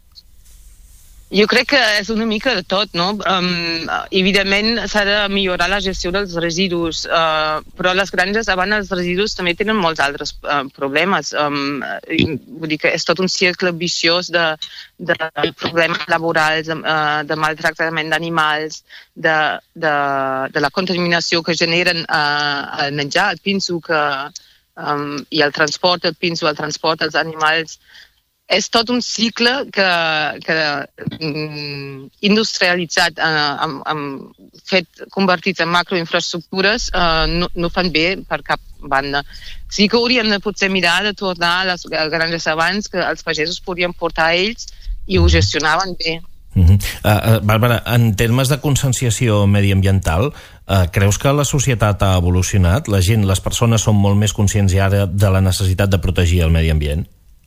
S13: Jo crec que és una mica de tot, no? Um, evidentment s'ha de millorar la gestió dels residus, uh, però les granges, abans els residus també tenen molts altres uh, problemes. Um, vull dir que és tot un cercle viciós de, de problemes laborals, uh, de maltractament d'animals, de, de, de la contaminació que generen uh, el menjar, el pinso, que, um, i el transport del pinso, el transport dels animals. És tot un cicle que, que mm, industrialitzat, eh, amb, amb fet convertits en macroinfraestructures, eh, no, no fan bé per cap banda. Sí que hauríem de potser mirar de tornar a les granges abans, que els pagesos podien portar a ells i ho gestionaven bé.
S1: Uh-huh. Uh, uh, Bàrbara, en termes de conscienciació mediambiental, uh, creus que la societat ha evolucionat? La gent, les persones són molt més conscients ara de la necessitat de protegir el medi ambient?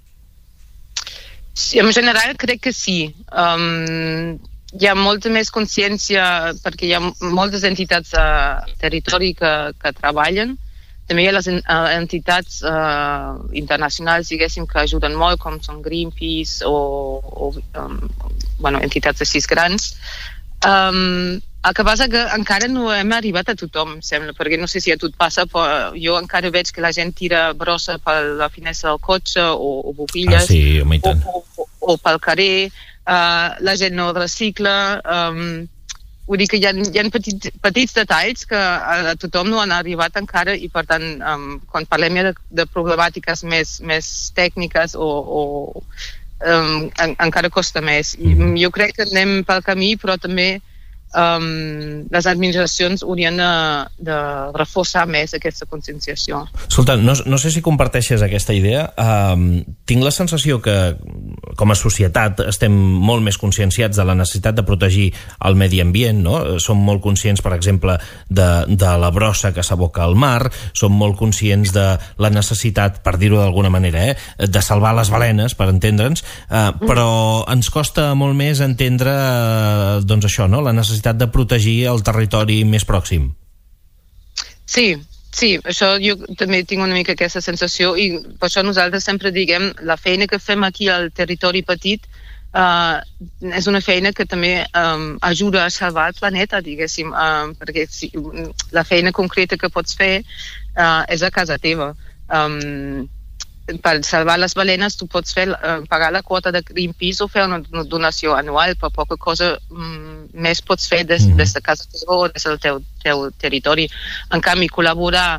S13: Sí, en general crec que sí. Um, hi ha molta més consciència perquè hi ha moltes entitats a territori que, que treballen. També hi ha les entitats uh, internacionals, diguéssim, que ajuden molt, com són Greenpeace o, o um, bueno, entitats així grans. Um, el que passa que encara no hem arribat a tothom, sembla, perquè no sé si a tu et passa, però jo encara veig que la gent tira brossa per la finestra del cotxe o, o boquilles,
S1: ah, sí, home, i tant.
S13: o, o, o pel carrer, uh, la gent no recicla. Um, vull dir que hi ha, hi ha petits, petits detalls que a, a tothom no han arribat encara, i per tant, um, quan parlem ja de, de problemàtiques més, més tècniques o, o um, en, encara costa més. I jo crec que anem pel camí, però també Um, les administracions haurien de, de reforçar més aquesta conscienciació.
S1: Escolta, no, no sé si comparteixes aquesta idea. Um, tinc la sensació que com a societat estem molt més conscienciats de la necessitat de protegir el medi ambient, no? Som molt conscients, per exemple, de, de la brossa que s'aboca al mar, som molt conscients de la necessitat, per dir-ho d'alguna manera, eh, de salvar les balenes, per entendre'ns, uh, però ens costa molt més entendre uh, doncs això, no? La necessitat de protegir el territori més pròxim.
S13: Sí, sí, això jo també tinc una mica aquesta sensació, i per això nosaltres sempre diguem la feina que fem aquí al territori petit uh, és una feina que també um, ajuda a salvar el planeta, diguéssim, uh, perquè si, la feina concreta que pots fer uh, és a casa teva. Um, per salvar les balenes tu pots fer, uh, pagar la quota de Greenpeace o fer una donació anual, però poca cosa um, més pots fer des, mm. des de casa teva o des del teu, teu territori. En canvi, col·laborar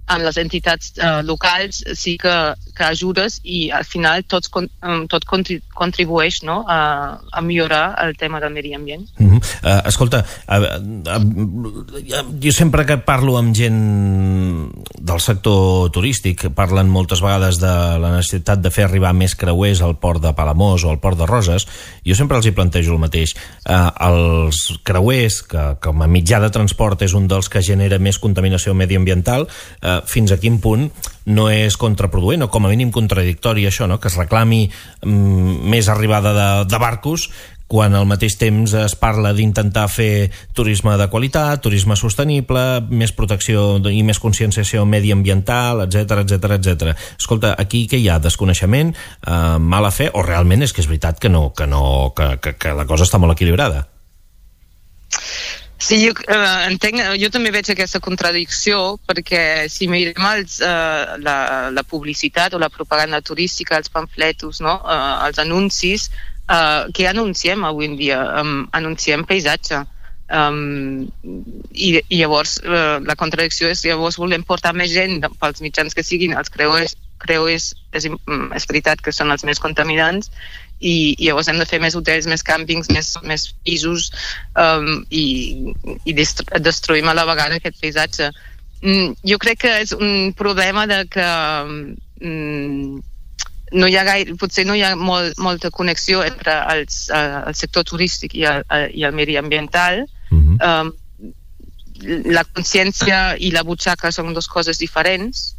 S13: amb les entitats uh, locals sí que, que ajudes i al final tots, um, tot contribueix, no, a, a millorar el tema del medi ambient.
S1: Uh-huh. uh, escolta, uh, uh, jo sempre que parlo amb gent del sector turístic parlen moltes vegades de la necessitat de fer arribar més creuers al port de Palamós o al port de Roses. Jo sempre els hi plantejo el mateix. Uh, els creuers, que com a mitjà de transport és un dels que genera més contaminació mediambiental, uh, fins a quin punt no és contraproduent o com a mínim contradictori això, no? Que es reclami mm, més arribada de, de barcos quan al mateix temps es parla d'intentar fer turisme de qualitat, turisme sostenible, més protecció i més conscienciació mediambiental, etcètera, etcètera, etcètera. Escolta, aquí què hi ha? Desconeixement, eh, mala fe, o realment és que és veritat que no, que no, que, que, que la cosa està molt equilibrada?
S13: Sí, jo, uh, entenc, jo també veig aquesta contradicció perquè si mirem els, uh, la, la publicitat o la propaganda turística, els pamfletos, no? uh, els anuncis, uh, què anunciem avui en dia? Um, anunciem paisatge. Um, i, i llavors uh, la contradicció és que llavors volem portar més gent pels mitjans que siguin els creuers, creuers és, és veritat que són els més contaminants i, i llavors hem de fer més hotels, més càmpings, més, més pisos um, i, i destruïm a la vegada aquest paisatge. Mm, jo crec que és un problema de que mm, no hi ha gaire, potser no hi ha molt, molta connexió entre els, uh, el sector turístic i el, uh, i el mediambiental. Uh-huh. um, la consciència i la butxaca són dues coses diferents.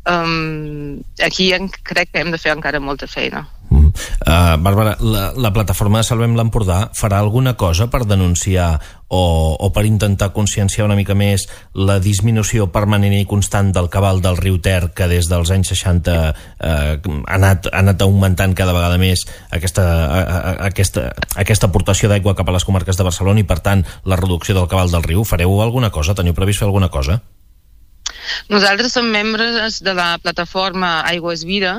S13: Um, aquí crec que hem de fer encara molta feina.
S1: Mm. Uh, Bàrbara, la, la plataforma de Salvem l'Empordà farà alguna cosa per denunciar o, o per intentar conscienciar una mica més la disminució permanent i constant del cabal del riu Ter, que des dels anys seixanta eh, ha, anat, ha anat augmentant cada vegada més aquesta, a, a, aquesta, aquesta aportació d'aigua cap a les comarques de Barcelona i per tant la reducció del cabal del riu? Fareu alguna cosa? Teniu previst fer alguna cosa?
S13: Nosaltres som membres de la plataforma Aigua és Vida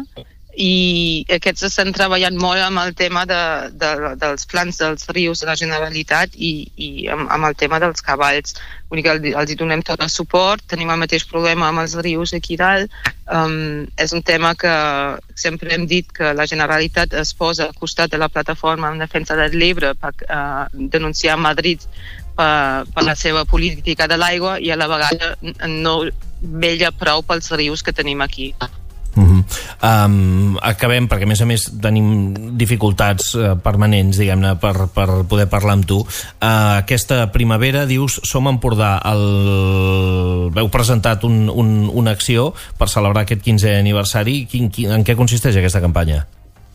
S13: i aquests estan treballant molt amb el tema de, de, dels plans dels rius de la Generalitat i, i amb, amb el tema dels cavalls. Vull dir que els hi donem tot el suport, tenim el mateix problema amb els rius aquí dalt. Um, és un tema que sempre hem dit que la Generalitat es posa al costat de la plataforma en defensa de l'Ebre per uh, denunciar Madrid per, per la seva política de l'aigua i a la vegada no vella prou pels rius que tenim aquí.
S1: Uh-huh. um, acabem, perquè a més a més tenim dificultats uh, permanents, diguem-ne, per, per poder parlar amb tu. Uh, aquesta primavera, dius, Som Empordà, el... veu presentat un, un, una acció per celebrar aquest quinzè aniversari. Quin, quin, en què consisteix aquesta campanya?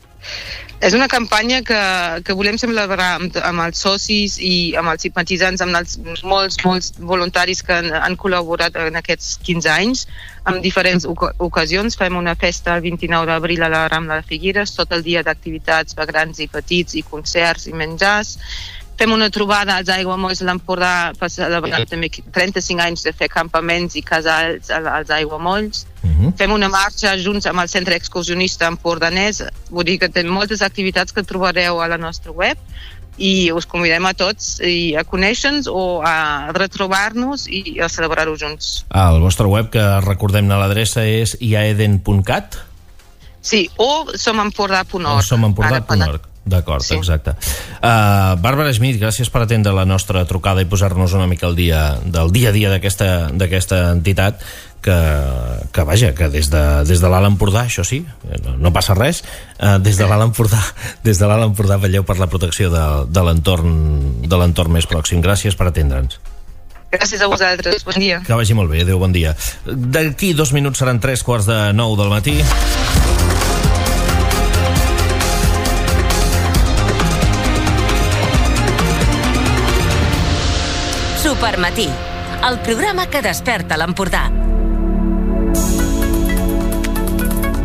S13: És una campanya que, que volem celebrar amb, amb els socis i amb els simpatitzants, amb els molts, molts voluntaris que han, han col·laborat en aquests quinze anys, en diferents ocasions. Fem una festa el vint-i-nou d'abril a la Rambla de Figueres, tot el dia d'activitats per grans i petits i concerts i menjars. Fem una trobada als Aiguamolls de l'Empordà per celebrar també trenta-cinc anys de fer campaments i casals als Aiguamolls. Uh-huh. Fem una marxa junts amb el Centre Excursionista Empordanès. Vull dir que tenim moltes activitats que trobareu a la nostra web i us convidem a tots i a conèixer-nos o a retrobar-nos i a celebrar-ho junts.
S1: Al vostre web, que recordem-ne l'adreça, és iaeden punt cat?
S13: Sí, o somempordà punt org.
S1: O somempordà punt org. D'acord, sí. Exacte. Uh, Bàrbara Schmidt, gràcies per atendre la nostra trucada i posar-nos una mica al dia del dia a dia d'aquesta d'aquesta entitat que, que vaja, que des de, des de l'Alt Empordà, això sí, no, no passa res, uh, des de l'Alt Empordà des de l'Alt Empordà vetlleu per la protecció de, de l'entorn de l'entorn més pròxim. Gràcies per atendre'ns.
S13: Gràcies a vosaltres, bon dia.
S1: Que vagi molt bé, adéu, bon dia. D'aquí dos minuts seran tres quarts de nou del matí.
S2: Supermatí, el programa que desperta l'Empordà.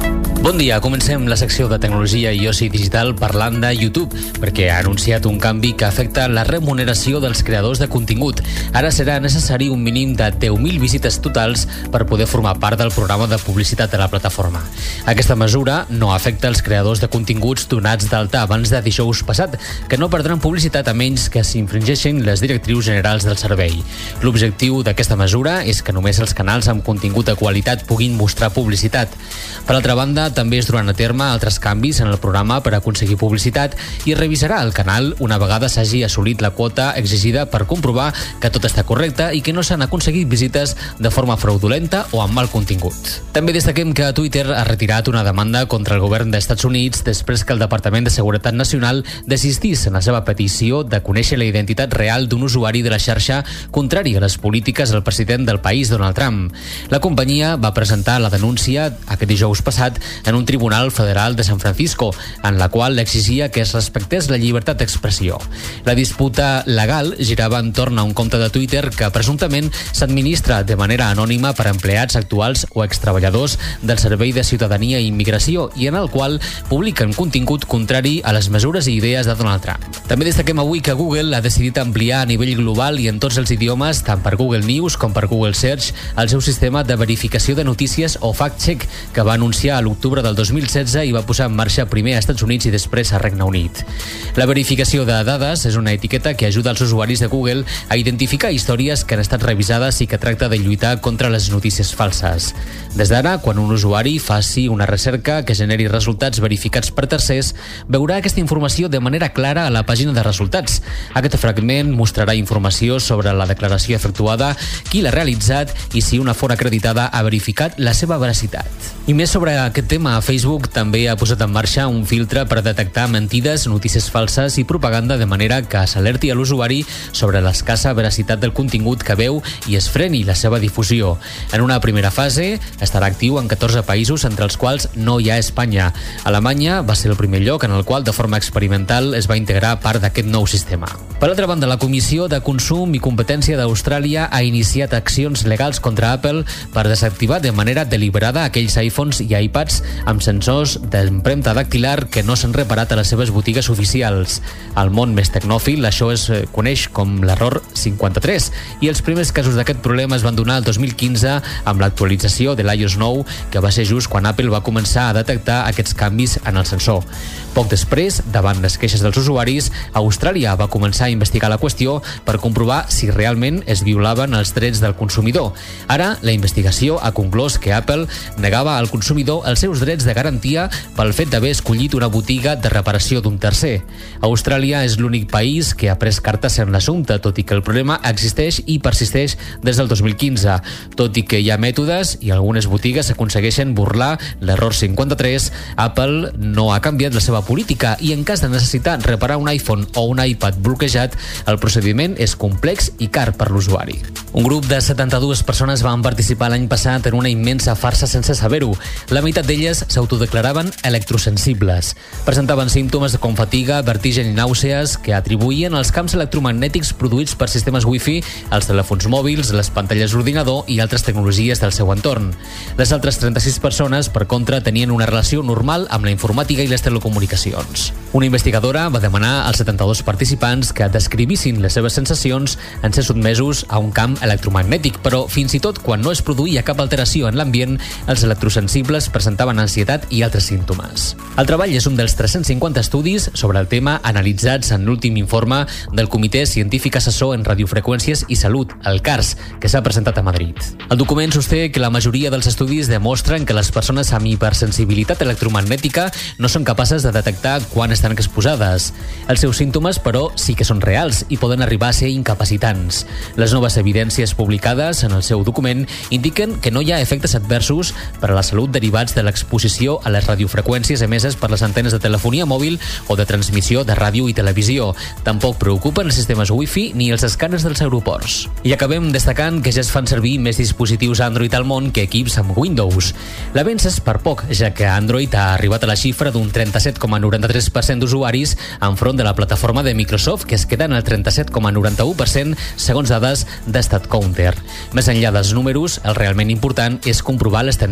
S14: Bon dia, comencem la secció de tecnologia i oci digital parlant de YouTube, perquè ha anunciat un canvi que afecta la remuneració dels creadors de contingut. Ara serà necessari un mínim de deu mil visites totals per poder formar part del programa de publicitat de la plataforma. Aquesta mesura no afecta els creadors de continguts donats d'alta abans de dijous passat, que no perdran publicitat a menys que s'infringeixin les directrius generals del servei. L'objectiu d'aquesta mesura és que només els canals amb contingut de qualitat puguin mostrar publicitat. Per altra banda, també es duran a terme altres canvis en el programa per aconseguir publicitat i revisarà el canal una vegada s'hagi assolit la quota exigida per comprovar que tot està correcte i que no s'han aconseguit visites de forma fraudulenta o amb mal contingut. També destaquem que Twitter ha retirat una demanda contra el govern dels Estats Units després que el Departament de Seguretat Nacional desistís en la seva petició de conèixer la identitat real d'un usuari de la xarxa contrari a les polítiques del president del país, Donald Trump. La companyia va presentar la denúncia aquest dijous passat en un tribunal federal de San Francisco, en la qual exigia que es respectés la llibertat d'expressió. La disputa legal girava entorn a un compte de Twitter que presumptament s'administra de manera anònima per empleats actuals o extreballadors del Servei de Ciutadania i Immigració i en el qual publiquen contingut contrari a les mesures i idees de Donald Trump. També destaquem avui que Google ha decidit ampliar a nivell global i en tots els idiomes, tant per Google News com per Google Search, el seu sistema de verificació de notícies o fact-check que va anunciar a l'octubre del dos mil setze i va posar en marxa primer a Estats Units i després a Regne Unit. La verificació de dades és una etiqueta que ajuda els usuaris de Google a identificar històries que han estat revisades i que tracta de lluitar contra les notícies falses. Des d'ara, quan un usuari faci una recerca que generi resultats verificats per tercers, veurà aquesta informació de manera clara a la pàgina de resultats. Aquest fragment mostrarà informació sobre la declaració efectuada, qui l'ha realitzat i si una font acreditada ha verificat la seva veracitat. I més sobre aquest tema, Facebook també ha posat en marxa un filtre per detectar mentides, notícies falses i propaganda de manera que s'alerti a l'usuari sobre l'escassa veracitat del contingut que veu i es freni la seva difusió. En una primera fase estarà actiu en catorze països, entre els quals no hi ha Espanya. Alemanya va ser el primer lloc en el qual de forma experimental es va integrar part d'aquest nou sistema. Per altra banda, la Comissió de Consum i Competència d'Austràlia ha iniciat accions legals contra Apple per desactivar de manera deliberada aquells iPhones i iPads amb sensors d'empremta dactilar que no s'han reparat a les seves botigues oficials. Al món més tecnòfil, això es coneix com l'error cinquanta-tres i els primers casos d'aquest problema es van donar el dos mil quinze amb l'actualització de l'iOS nou, que va ser just quan Apple va començar a detectar aquests canvis en el sensor. Poc després, davant les queixes dels usuaris, Austràlia va començar a investigar la qüestió per comprovar si realment es violaven els drets del consumidor. Ara, la investigació ha conclòs que Apple negava al consumidor els seus drets de garantia pel fet d'haver escollit una botiga de reparació d'un tercer. Austràlia és l'únic país que ha pres cartes en l'assumpte, tot i que el problema existeix i persisteix des del dos mil quinze. Tot i que hi ha mètodes i algunes botigues aconsegueixen burlar l'error cinquanta-tres, Apple no ha canviat la seva política i en cas de necessitar reparar un iPhone o un iPad bloquejat, el procediment és complex i car per l'usuari. Un grup de setanta-dues persones van participar l'any passat en una immensa farsa sense saber-ho. La meitat d'elles s'autodeclaraven electrosensibles. Presentaven símptomes com fatiga, vertigen i nàusees que atribuïen als camps electromagnètics produïts per sistemes Wi-Fi, els telèfons mòbils, les pantalles d'ordinador i altres tecnologies del seu entorn. Les altres trenta-sis persones, per contra, tenien una relació normal amb la informàtica i les telecomunicacions. Una investigadora va demanar als setanta-dos participants que descrivissin les seves sensacions en ser sotmesos a un camp electromagnètic, però fins i tot quan no es produïa cap alteració en l'ambient, els electrosensibles presentaven ansietat i altres símptomes. El treball és un dels tres-cents cinquanta estudis sobre el tema analitzats en l'últim informe del Comitè Científic Assessor en Radiofreqüències i Salut, el CARS, que s'ha presentat a Madrid. El document sosté que la majoria dels estudis demostren que les persones amb hipersensibilitat electromagnètica no són capaces de detectar quan estan exposades. Els seus símptomes, però, sí que són reals i poden arribar a ser incapacitants. Les noves evidències publicades en el seu document indiquen que no hi ha efectes adversos per a la salut derivats de l'exposició a les radiofreqüències emeses per les antenes de telefonia mòbil o de transmissió de ràdio i televisió. Tampoc preocupen els sistemes Wi-Fi ni els escàners dels aeroports. I acabem destacant que ja es fan servir més dispositius Android al món que equips amb Windows. L'avenç és per poc, ja que Android ha arribat a la xifra d'un trenta-set coma noranta-tres per cent d'usuaris enfront de la plataforma de Microsoft, que es queda en el trenta-set coma noranta-u per cent segons dades d'Stat Counter. Més enllà dels números, el realment important és comprovar les tendències.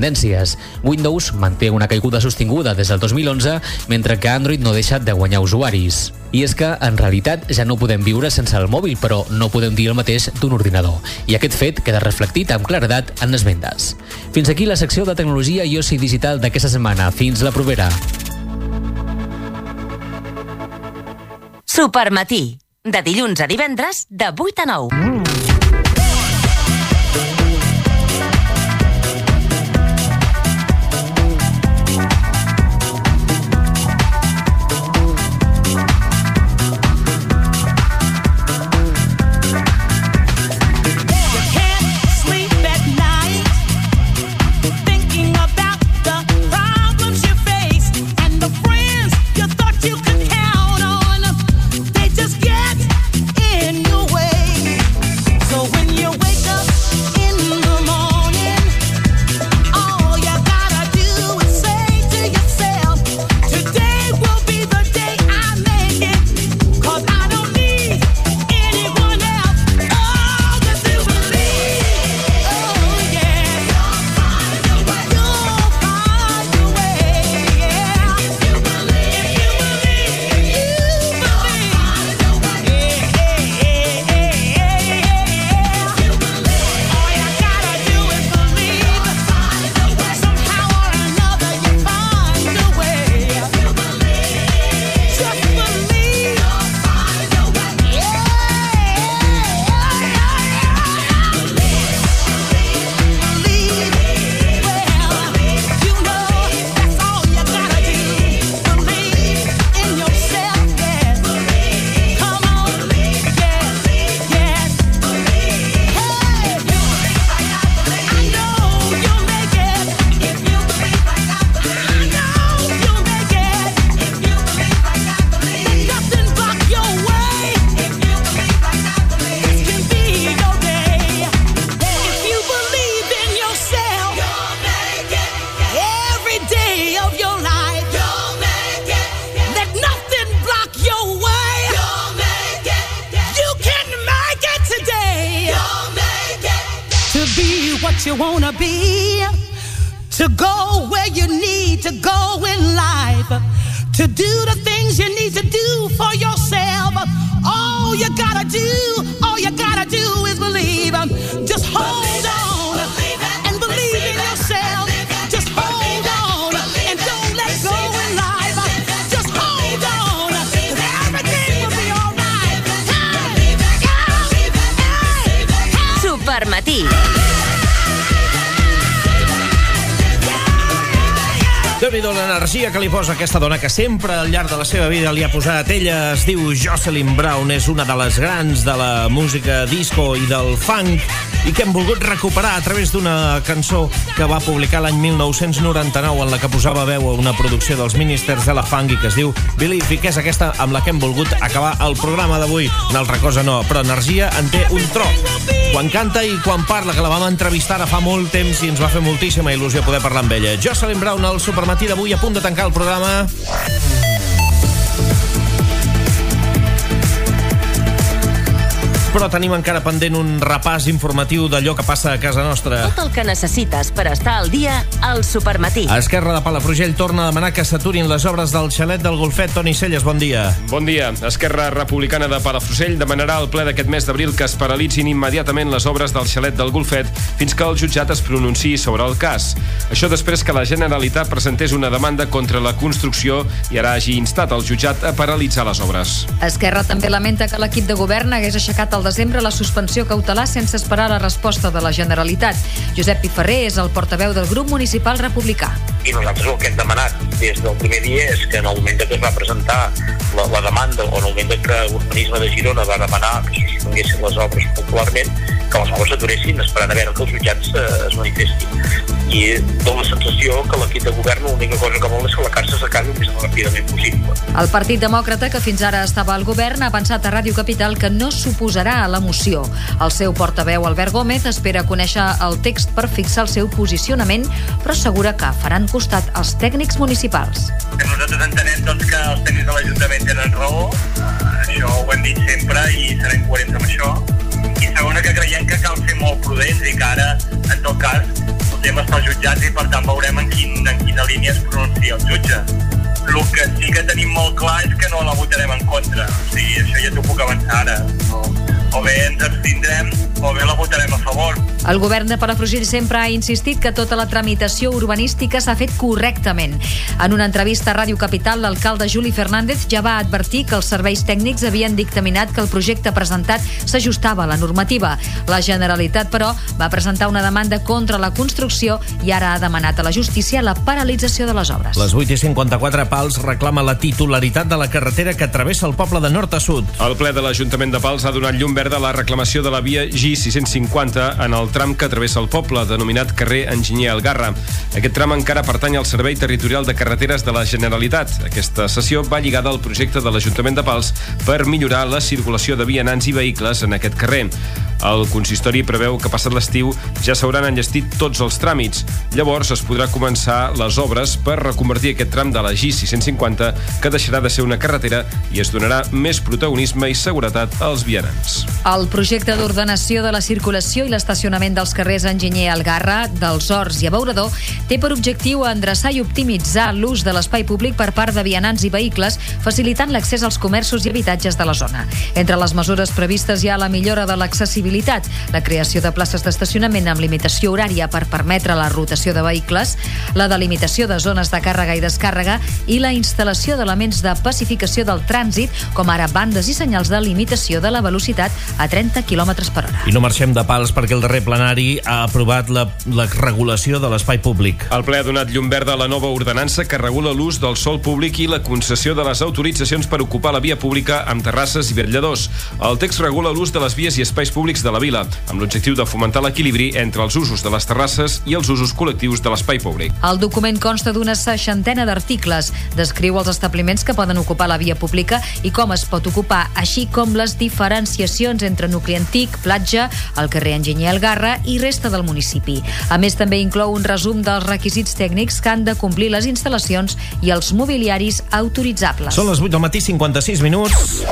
S14: vendes. Windows manté una caiguda sostinguda des del dos mil onze, mentre que Android no deixa de guanyar usuaris. I és que, en realitat, ja no podem viure sense el mòbil, però no podem dir el mateix d'un ordinador. I aquest fet queda reflectit amb claredat en les vendes. Fins aquí la secció de tecnologia i oci digital d'aquesta setmana. Fins la propera.
S2: Supermatí. De dilluns a divendres, de vuit a nou.
S15: You wanna be, to go where you need to go in life, to do the things you need to do for yourself. All you gotta do, all you gotta do is believe. Just hold on and believe in yourself. Just hold on and don't let go in life. Just hold on, 'cause everything will be alright. Hey, hey, hey.
S2: Supermatí.
S1: Déu-n'hi-do l'energia que li posa aquesta dona que sempre al llarg de la seva vida li ha posat. Ella es diu Jocelyn Brown, és una de les grans de la música disco i del funk i que hem volgut recuperar a través d'una cançó que va publicar l'any mil nou-cents noranta-nou en la que posava veu a una producció dels Ministers de la Funk i que es diu Believe, i que és aquesta amb la que hem volgut acabar el programa d'avui. Una altra cosa no, però energia en té un tro. Quan canta i quan parla, que la vam entrevistar ara fa molt temps i ens va fer moltíssima il·lusió poder parlar amb ella. Jocelyn Brown, al Supermatí d'avui, a punt de tancar el programa. Però tenim encara pendent un repàs informatiu d'allò que passa a casa nostra.
S2: Tot el que necessites per estar al dia al Supermatí.
S1: A Esquerra de Palafrugell torna a demanar que s'aturin les obres del xalet del Golfet. Toni Celles, bon dia.
S4: Bon dia. Esquerra Republicana de Palafrugell demanarà al ple d'aquest mes d'abril que es paralitzin immediatament les obres del xalet del Golfet fins que el jutjat es pronunciï sobre el cas. Això després que la Generalitat presentés una demanda contra la construcció i ara hagi instat el jutjat a paralitzar les obres.
S5: Esquerra també lamenta que l'equip de govern hagués aixecat el desembre la suspensió cautelar sense esperar la resposta de la Generalitat. Josep Piferrer és el portaveu del grup municipal republicà.
S6: I nosaltres el que hem demanat des del primer dia és que en el moment que es va presentar la, la demanda o en el moment que l'urbanisme de Girona va demanar que se suspenguessin les obres popularment, que les obres s'aturessin esperant a veure que els jutjats eh, es manifestin. I dona la sensació que l'equip de govern l'única cosa que vol és que la casa s'acabi el més ràpidament possible.
S5: El Partit Demòcrata, que fins ara estava al govern, ha avançat a Ràdio Capital que no s'oposarà a la moció. El seu portaveu, Albert Gómez, espera conèixer el text per fixar el seu posicionament, però assegura que faran costat als tècnics municipals.
S7: Nosaltres entenem doncs, que els tècnics de l'Ajuntament tenen raó, això ho hem dit sempre i serem coherents amb això. I segona, que creiem que cal ser molt prudents i que ara, en tot cas, potser temes pels jutjats i per tant veurem en, quin, en quina línia es pronuncia el jutge. El que sí que tenim molt clar és que no la votarem en contra, o sigui, això ja t'ho puc avançar ara. No? O bé ens abstindrem o bé la votarem a favor.
S5: El govern de Palafrugell sempre ha insistit que tota la tramitació urbanística s'ha fet correctament. En una entrevista a Ràdio Capital, l'alcalde Juli Fernández ja va advertir que els serveis tècnics havien dictaminat que el projecte presentat s'ajustava a la normativa. La Generalitat, però, va presentar una demanda contra la construcció i ara ha demanat a la justícia la paralització de les obres.
S1: Les vuit i cinquanta-quatre Pals reclama la titularitat de la carretera que travessa el poble de nord a sud.
S4: El ple de l'Ajuntament de Pals ha donat llum verda a la reclamació de la via G sis cents cinquanta en el tram que travessa el poble, denominat carrer Enginyer Algarra. Aquest tram encara pertany al Servei Territorial de Carreteres de la Generalitat. Aquesta sessió va lligada al projecte de l'Ajuntament de Pals per millorar la circulació de vianants i vehicles en aquest carrer. El consistori preveu que passat l'estiu ja s'hauran enllestit tots els tràmits. Llavors es podrà començar les obres per reconvertir aquest tram de la G sis cents cinquanta, que deixarà de ser una carretera i es donarà més protagonisme i seguretat als vianants.
S5: El projecte d'ordenació de la circulació i l'estacionament dels carrers Enginyer Algarra, dels Horts i Abeurador té per objectiu endreçar i optimitzar l'ús de l'espai públic per part de vianants i vehicles, facilitant l'accés als comerços i habitatges de la zona. Entre les mesures previstes hi ha la millora de l'accessibilitat, la creació de places d'estacionament amb limitació horària per permetre la rotació de vehicles, la delimitació de zones de càrrega i descàrrega i la instal·lació d'elements de pacificació del trànsit, com ara bandes i senyals de limitació de la velocitat a trenta quilòmetres per hora.
S1: I no marxem de Pals perquè el darrer plenari ha aprovat la, la regulació de l'espai públic.
S4: El ple ha donat llum verda a la nova ordenança que regula l'ús del sòl públic i la concessió de les autoritzacions per ocupar la via pública amb terrasses i vetlladors. El text regula l'ús de les vies i espais públics de la vila, amb l'objectiu de fomentar l'equilibri entre els usos de les terrasses i els usos col·lectius de l'espai públic.
S5: El document consta d'una seixantena d'articles. Descriu els establiments que poden ocupar la via pública i com es pot ocupar, així com les diferenciacions entre nucli antic, platja, el carrer Enginyer Algarra i resta del municipi. A més, també inclou un resum dels requisits tècnics que han de complir les instal·lacions i els mobiliaris autoritzables.
S1: Són les vuit del matí, cinquanta-sis minuts.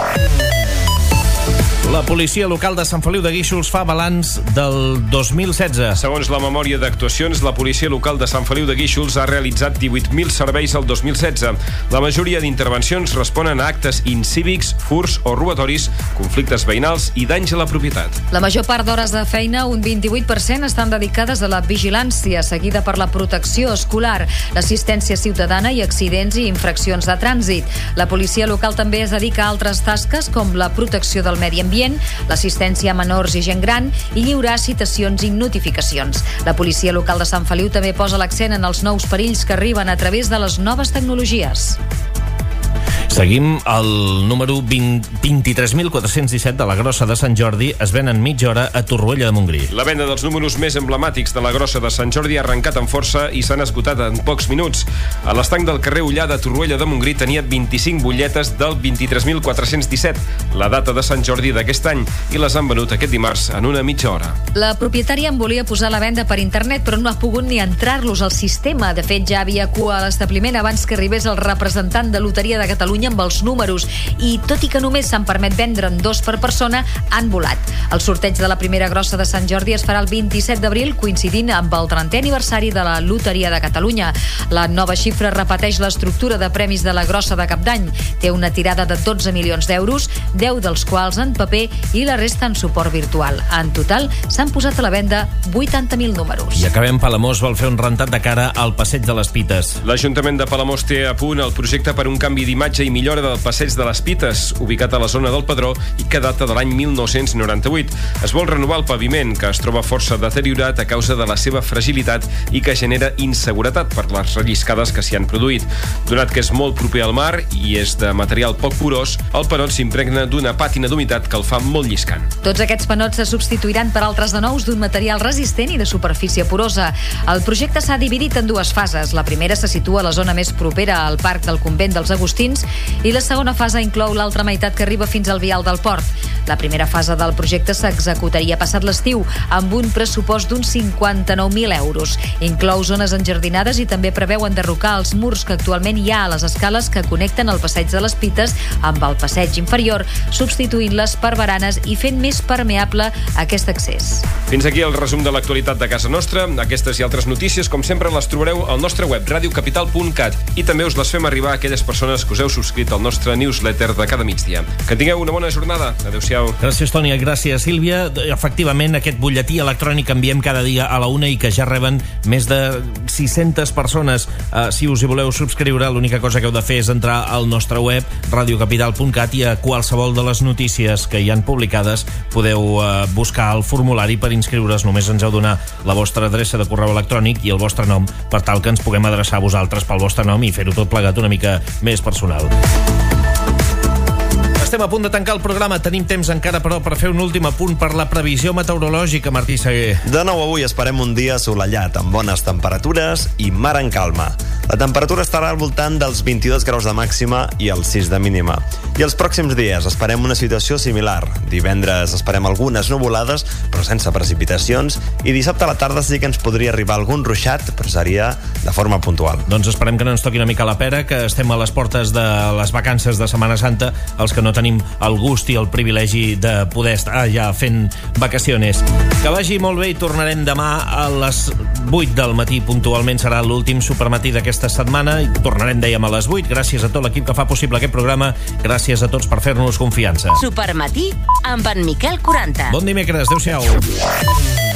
S1: La policia local de Sant Feliu de Guíxols fa balanç del dos mil setze.
S4: Segons la memòria d'actuacions, la policia local de Sant Feliu de Guíxols ha realitzat divuit mil serveis el dos mil setze. La majoria d'intervencions responen a actes incívics, furts o robatoris, conflictes veïnals i danys a la propietat.
S5: La major part d'hores de feina, un vint-i-vuit per cent, estan dedicades a la vigilància, seguida per la protecció escolar, l'assistència ciutadana i accidents i infraccions de trànsit. La policia local també es dedica a altres tasques com la protecció del medi ambient, l'assistència a menors i gent gran i lliurar citacions i notificacions. La policia local de Sant Feliu també posa l'accent en els nous perills que arriben a través de les noves tecnologies.
S1: Seguim el número vint-i-tres mil quatre-cents disset de la Grossa de Sant Jordi. Es ven en mitja hora a Torroella de Montgrí.
S4: La venda dels números més emblemàtics de la Grossa de Sant Jordi ha arrencat amb força i s'han esgotat en pocs minuts. A l'estanc del carrer Ullà de Torroella de Montgrí tenia vint-i-cinc butlletes del vint-i-tres mil quatre-cents disset, la data de Sant Jordi d'aquest any, i les han venut aquest dimarts en una mitja hora.
S5: La propietària en volia posar la venda per internet, però no ha pogut ni entrar-los al sistema. De fet, ja havia cua a l'establiment abans que arribés el representant de Loteria de Catalunya amb els números, i tot i que només se'n permet vendre'n dos per persona, han volat. El sorteig de la primera grossa de Sant Jordi es farà el vint-i-set d'abril, coincidint amb el trentè aniversari de la Loteria de Catalunya. La nova xifra repeteix l'estructura de premis de la grossa de Cap d'Any. Té una tirada de dotze milions d'euros, deu dels quals en paper i la resta en suport virtual. En total, s'han posat a la venda vuitanta mil números.
S1: I acabem, Palamós vol fer un rentat de cara al Passeig de les Pites.
S4: L'Ajuntament de Palamós té a punt el projecte per un canvi d'imatge i millora del Passeig de les Pites, ubicat a la zona del Pedró i que data de l'any mil nou-cents noranta-vuit. Es vol renovar el paviment, que es troba força deteriorat a causa de la seva fragilitat i que genera inseguretat per les relliscades que s'hi han produït. Donat que és molt proper al mar i és de material poc porós, el panot s'impregna d'una pàtina d'humitat que el fa molt lliscant.
S5: Tots aquests panots se substituiran per altres de nous d'un material resistent i de superfície porosa. El projecte s'ha dividit en dues fases. La primera se situa a la zona més propera al Parc del Convent dels Agustins I la segona fase inclou l'altra meitat que arriba fins al vial del port. La primera fase del projecte s'executaria passat l'estiu amb un pressupost d'uns cinquanta-nou mil euros. Inclou zones enjardinades i també preveu enderrocar els murs que actualment hi ha a les escales que connecten el passeig de les Pites amb el passeig inferior, substituint-les per baranes i fent més permeable aquest accés.
S4: Fins aquí el resum de l'actualitat de casa nostra. Aquestes i altres notícies, com sempre, les trobareu al nostre web radio capital punt cat i també us les fem arribar a aquelles persones que us heu subscrit al nostre newsletter de cada migdia. Que tingueu una bona jornada. Adéu-siau.
S1: Gràcies, Tònia. Gràcies, Sílvia. Efectivament, aquest butlletí electrònic enviem cada dia a la una i que ja reben més de sis-centes persones. Uh, si us hi voleu subscriure, l'única cosa que heu de fer és entrar al nostre web radio capital punt cat i a qualsevol de les notícies que hi han publicades podeu uh, buscar el formulari per inscriure's. Només ens heu de donar la vostra adreça de correu electrònic i el vostre nom per tal que ens puguem adreçar a vosaltres pel vostre nom i fer-ho tot plegat una mica més personal. Estem a punt de tancar el programa. Tenim temps encara, però, per fer un últim apunt per la previsió meteorològica, Martí Seguer.
S3: De nou avui esperem un dia assolellat, amb bones temperatures i mar en calma. La temperatura estarà al voltant dels vint-i-dos graus de màxima i els sis de mínima. I els pròxims dies esperem una situació similar. Divendres esperem algunes nuvolades, però sense precipitacions, i dissabte a la tarda sí que ens podria arribar algun ruixat, però seria de forma puntual.
S1: Doncs esperem que no ens toqui una mica la pera, que estem a les portes de les vacances de Setmana Santa, els que no tenim el gust i el privilegi de poder estar ja fent vacaciones. Que vagi molt bé i tornarem demà a les vuit del matí. Puntualment serà l'últim supermatí d'aquesta setmana i tornarem, dèiem, a les vuit. Gràcies a tot l'equip que fa possible aquest programa. Gràcies a tots per fer-nos confiança.
S2: Supermatí amb en Miquel quaranta.
S1: Bon dimecres. Adéu-siau.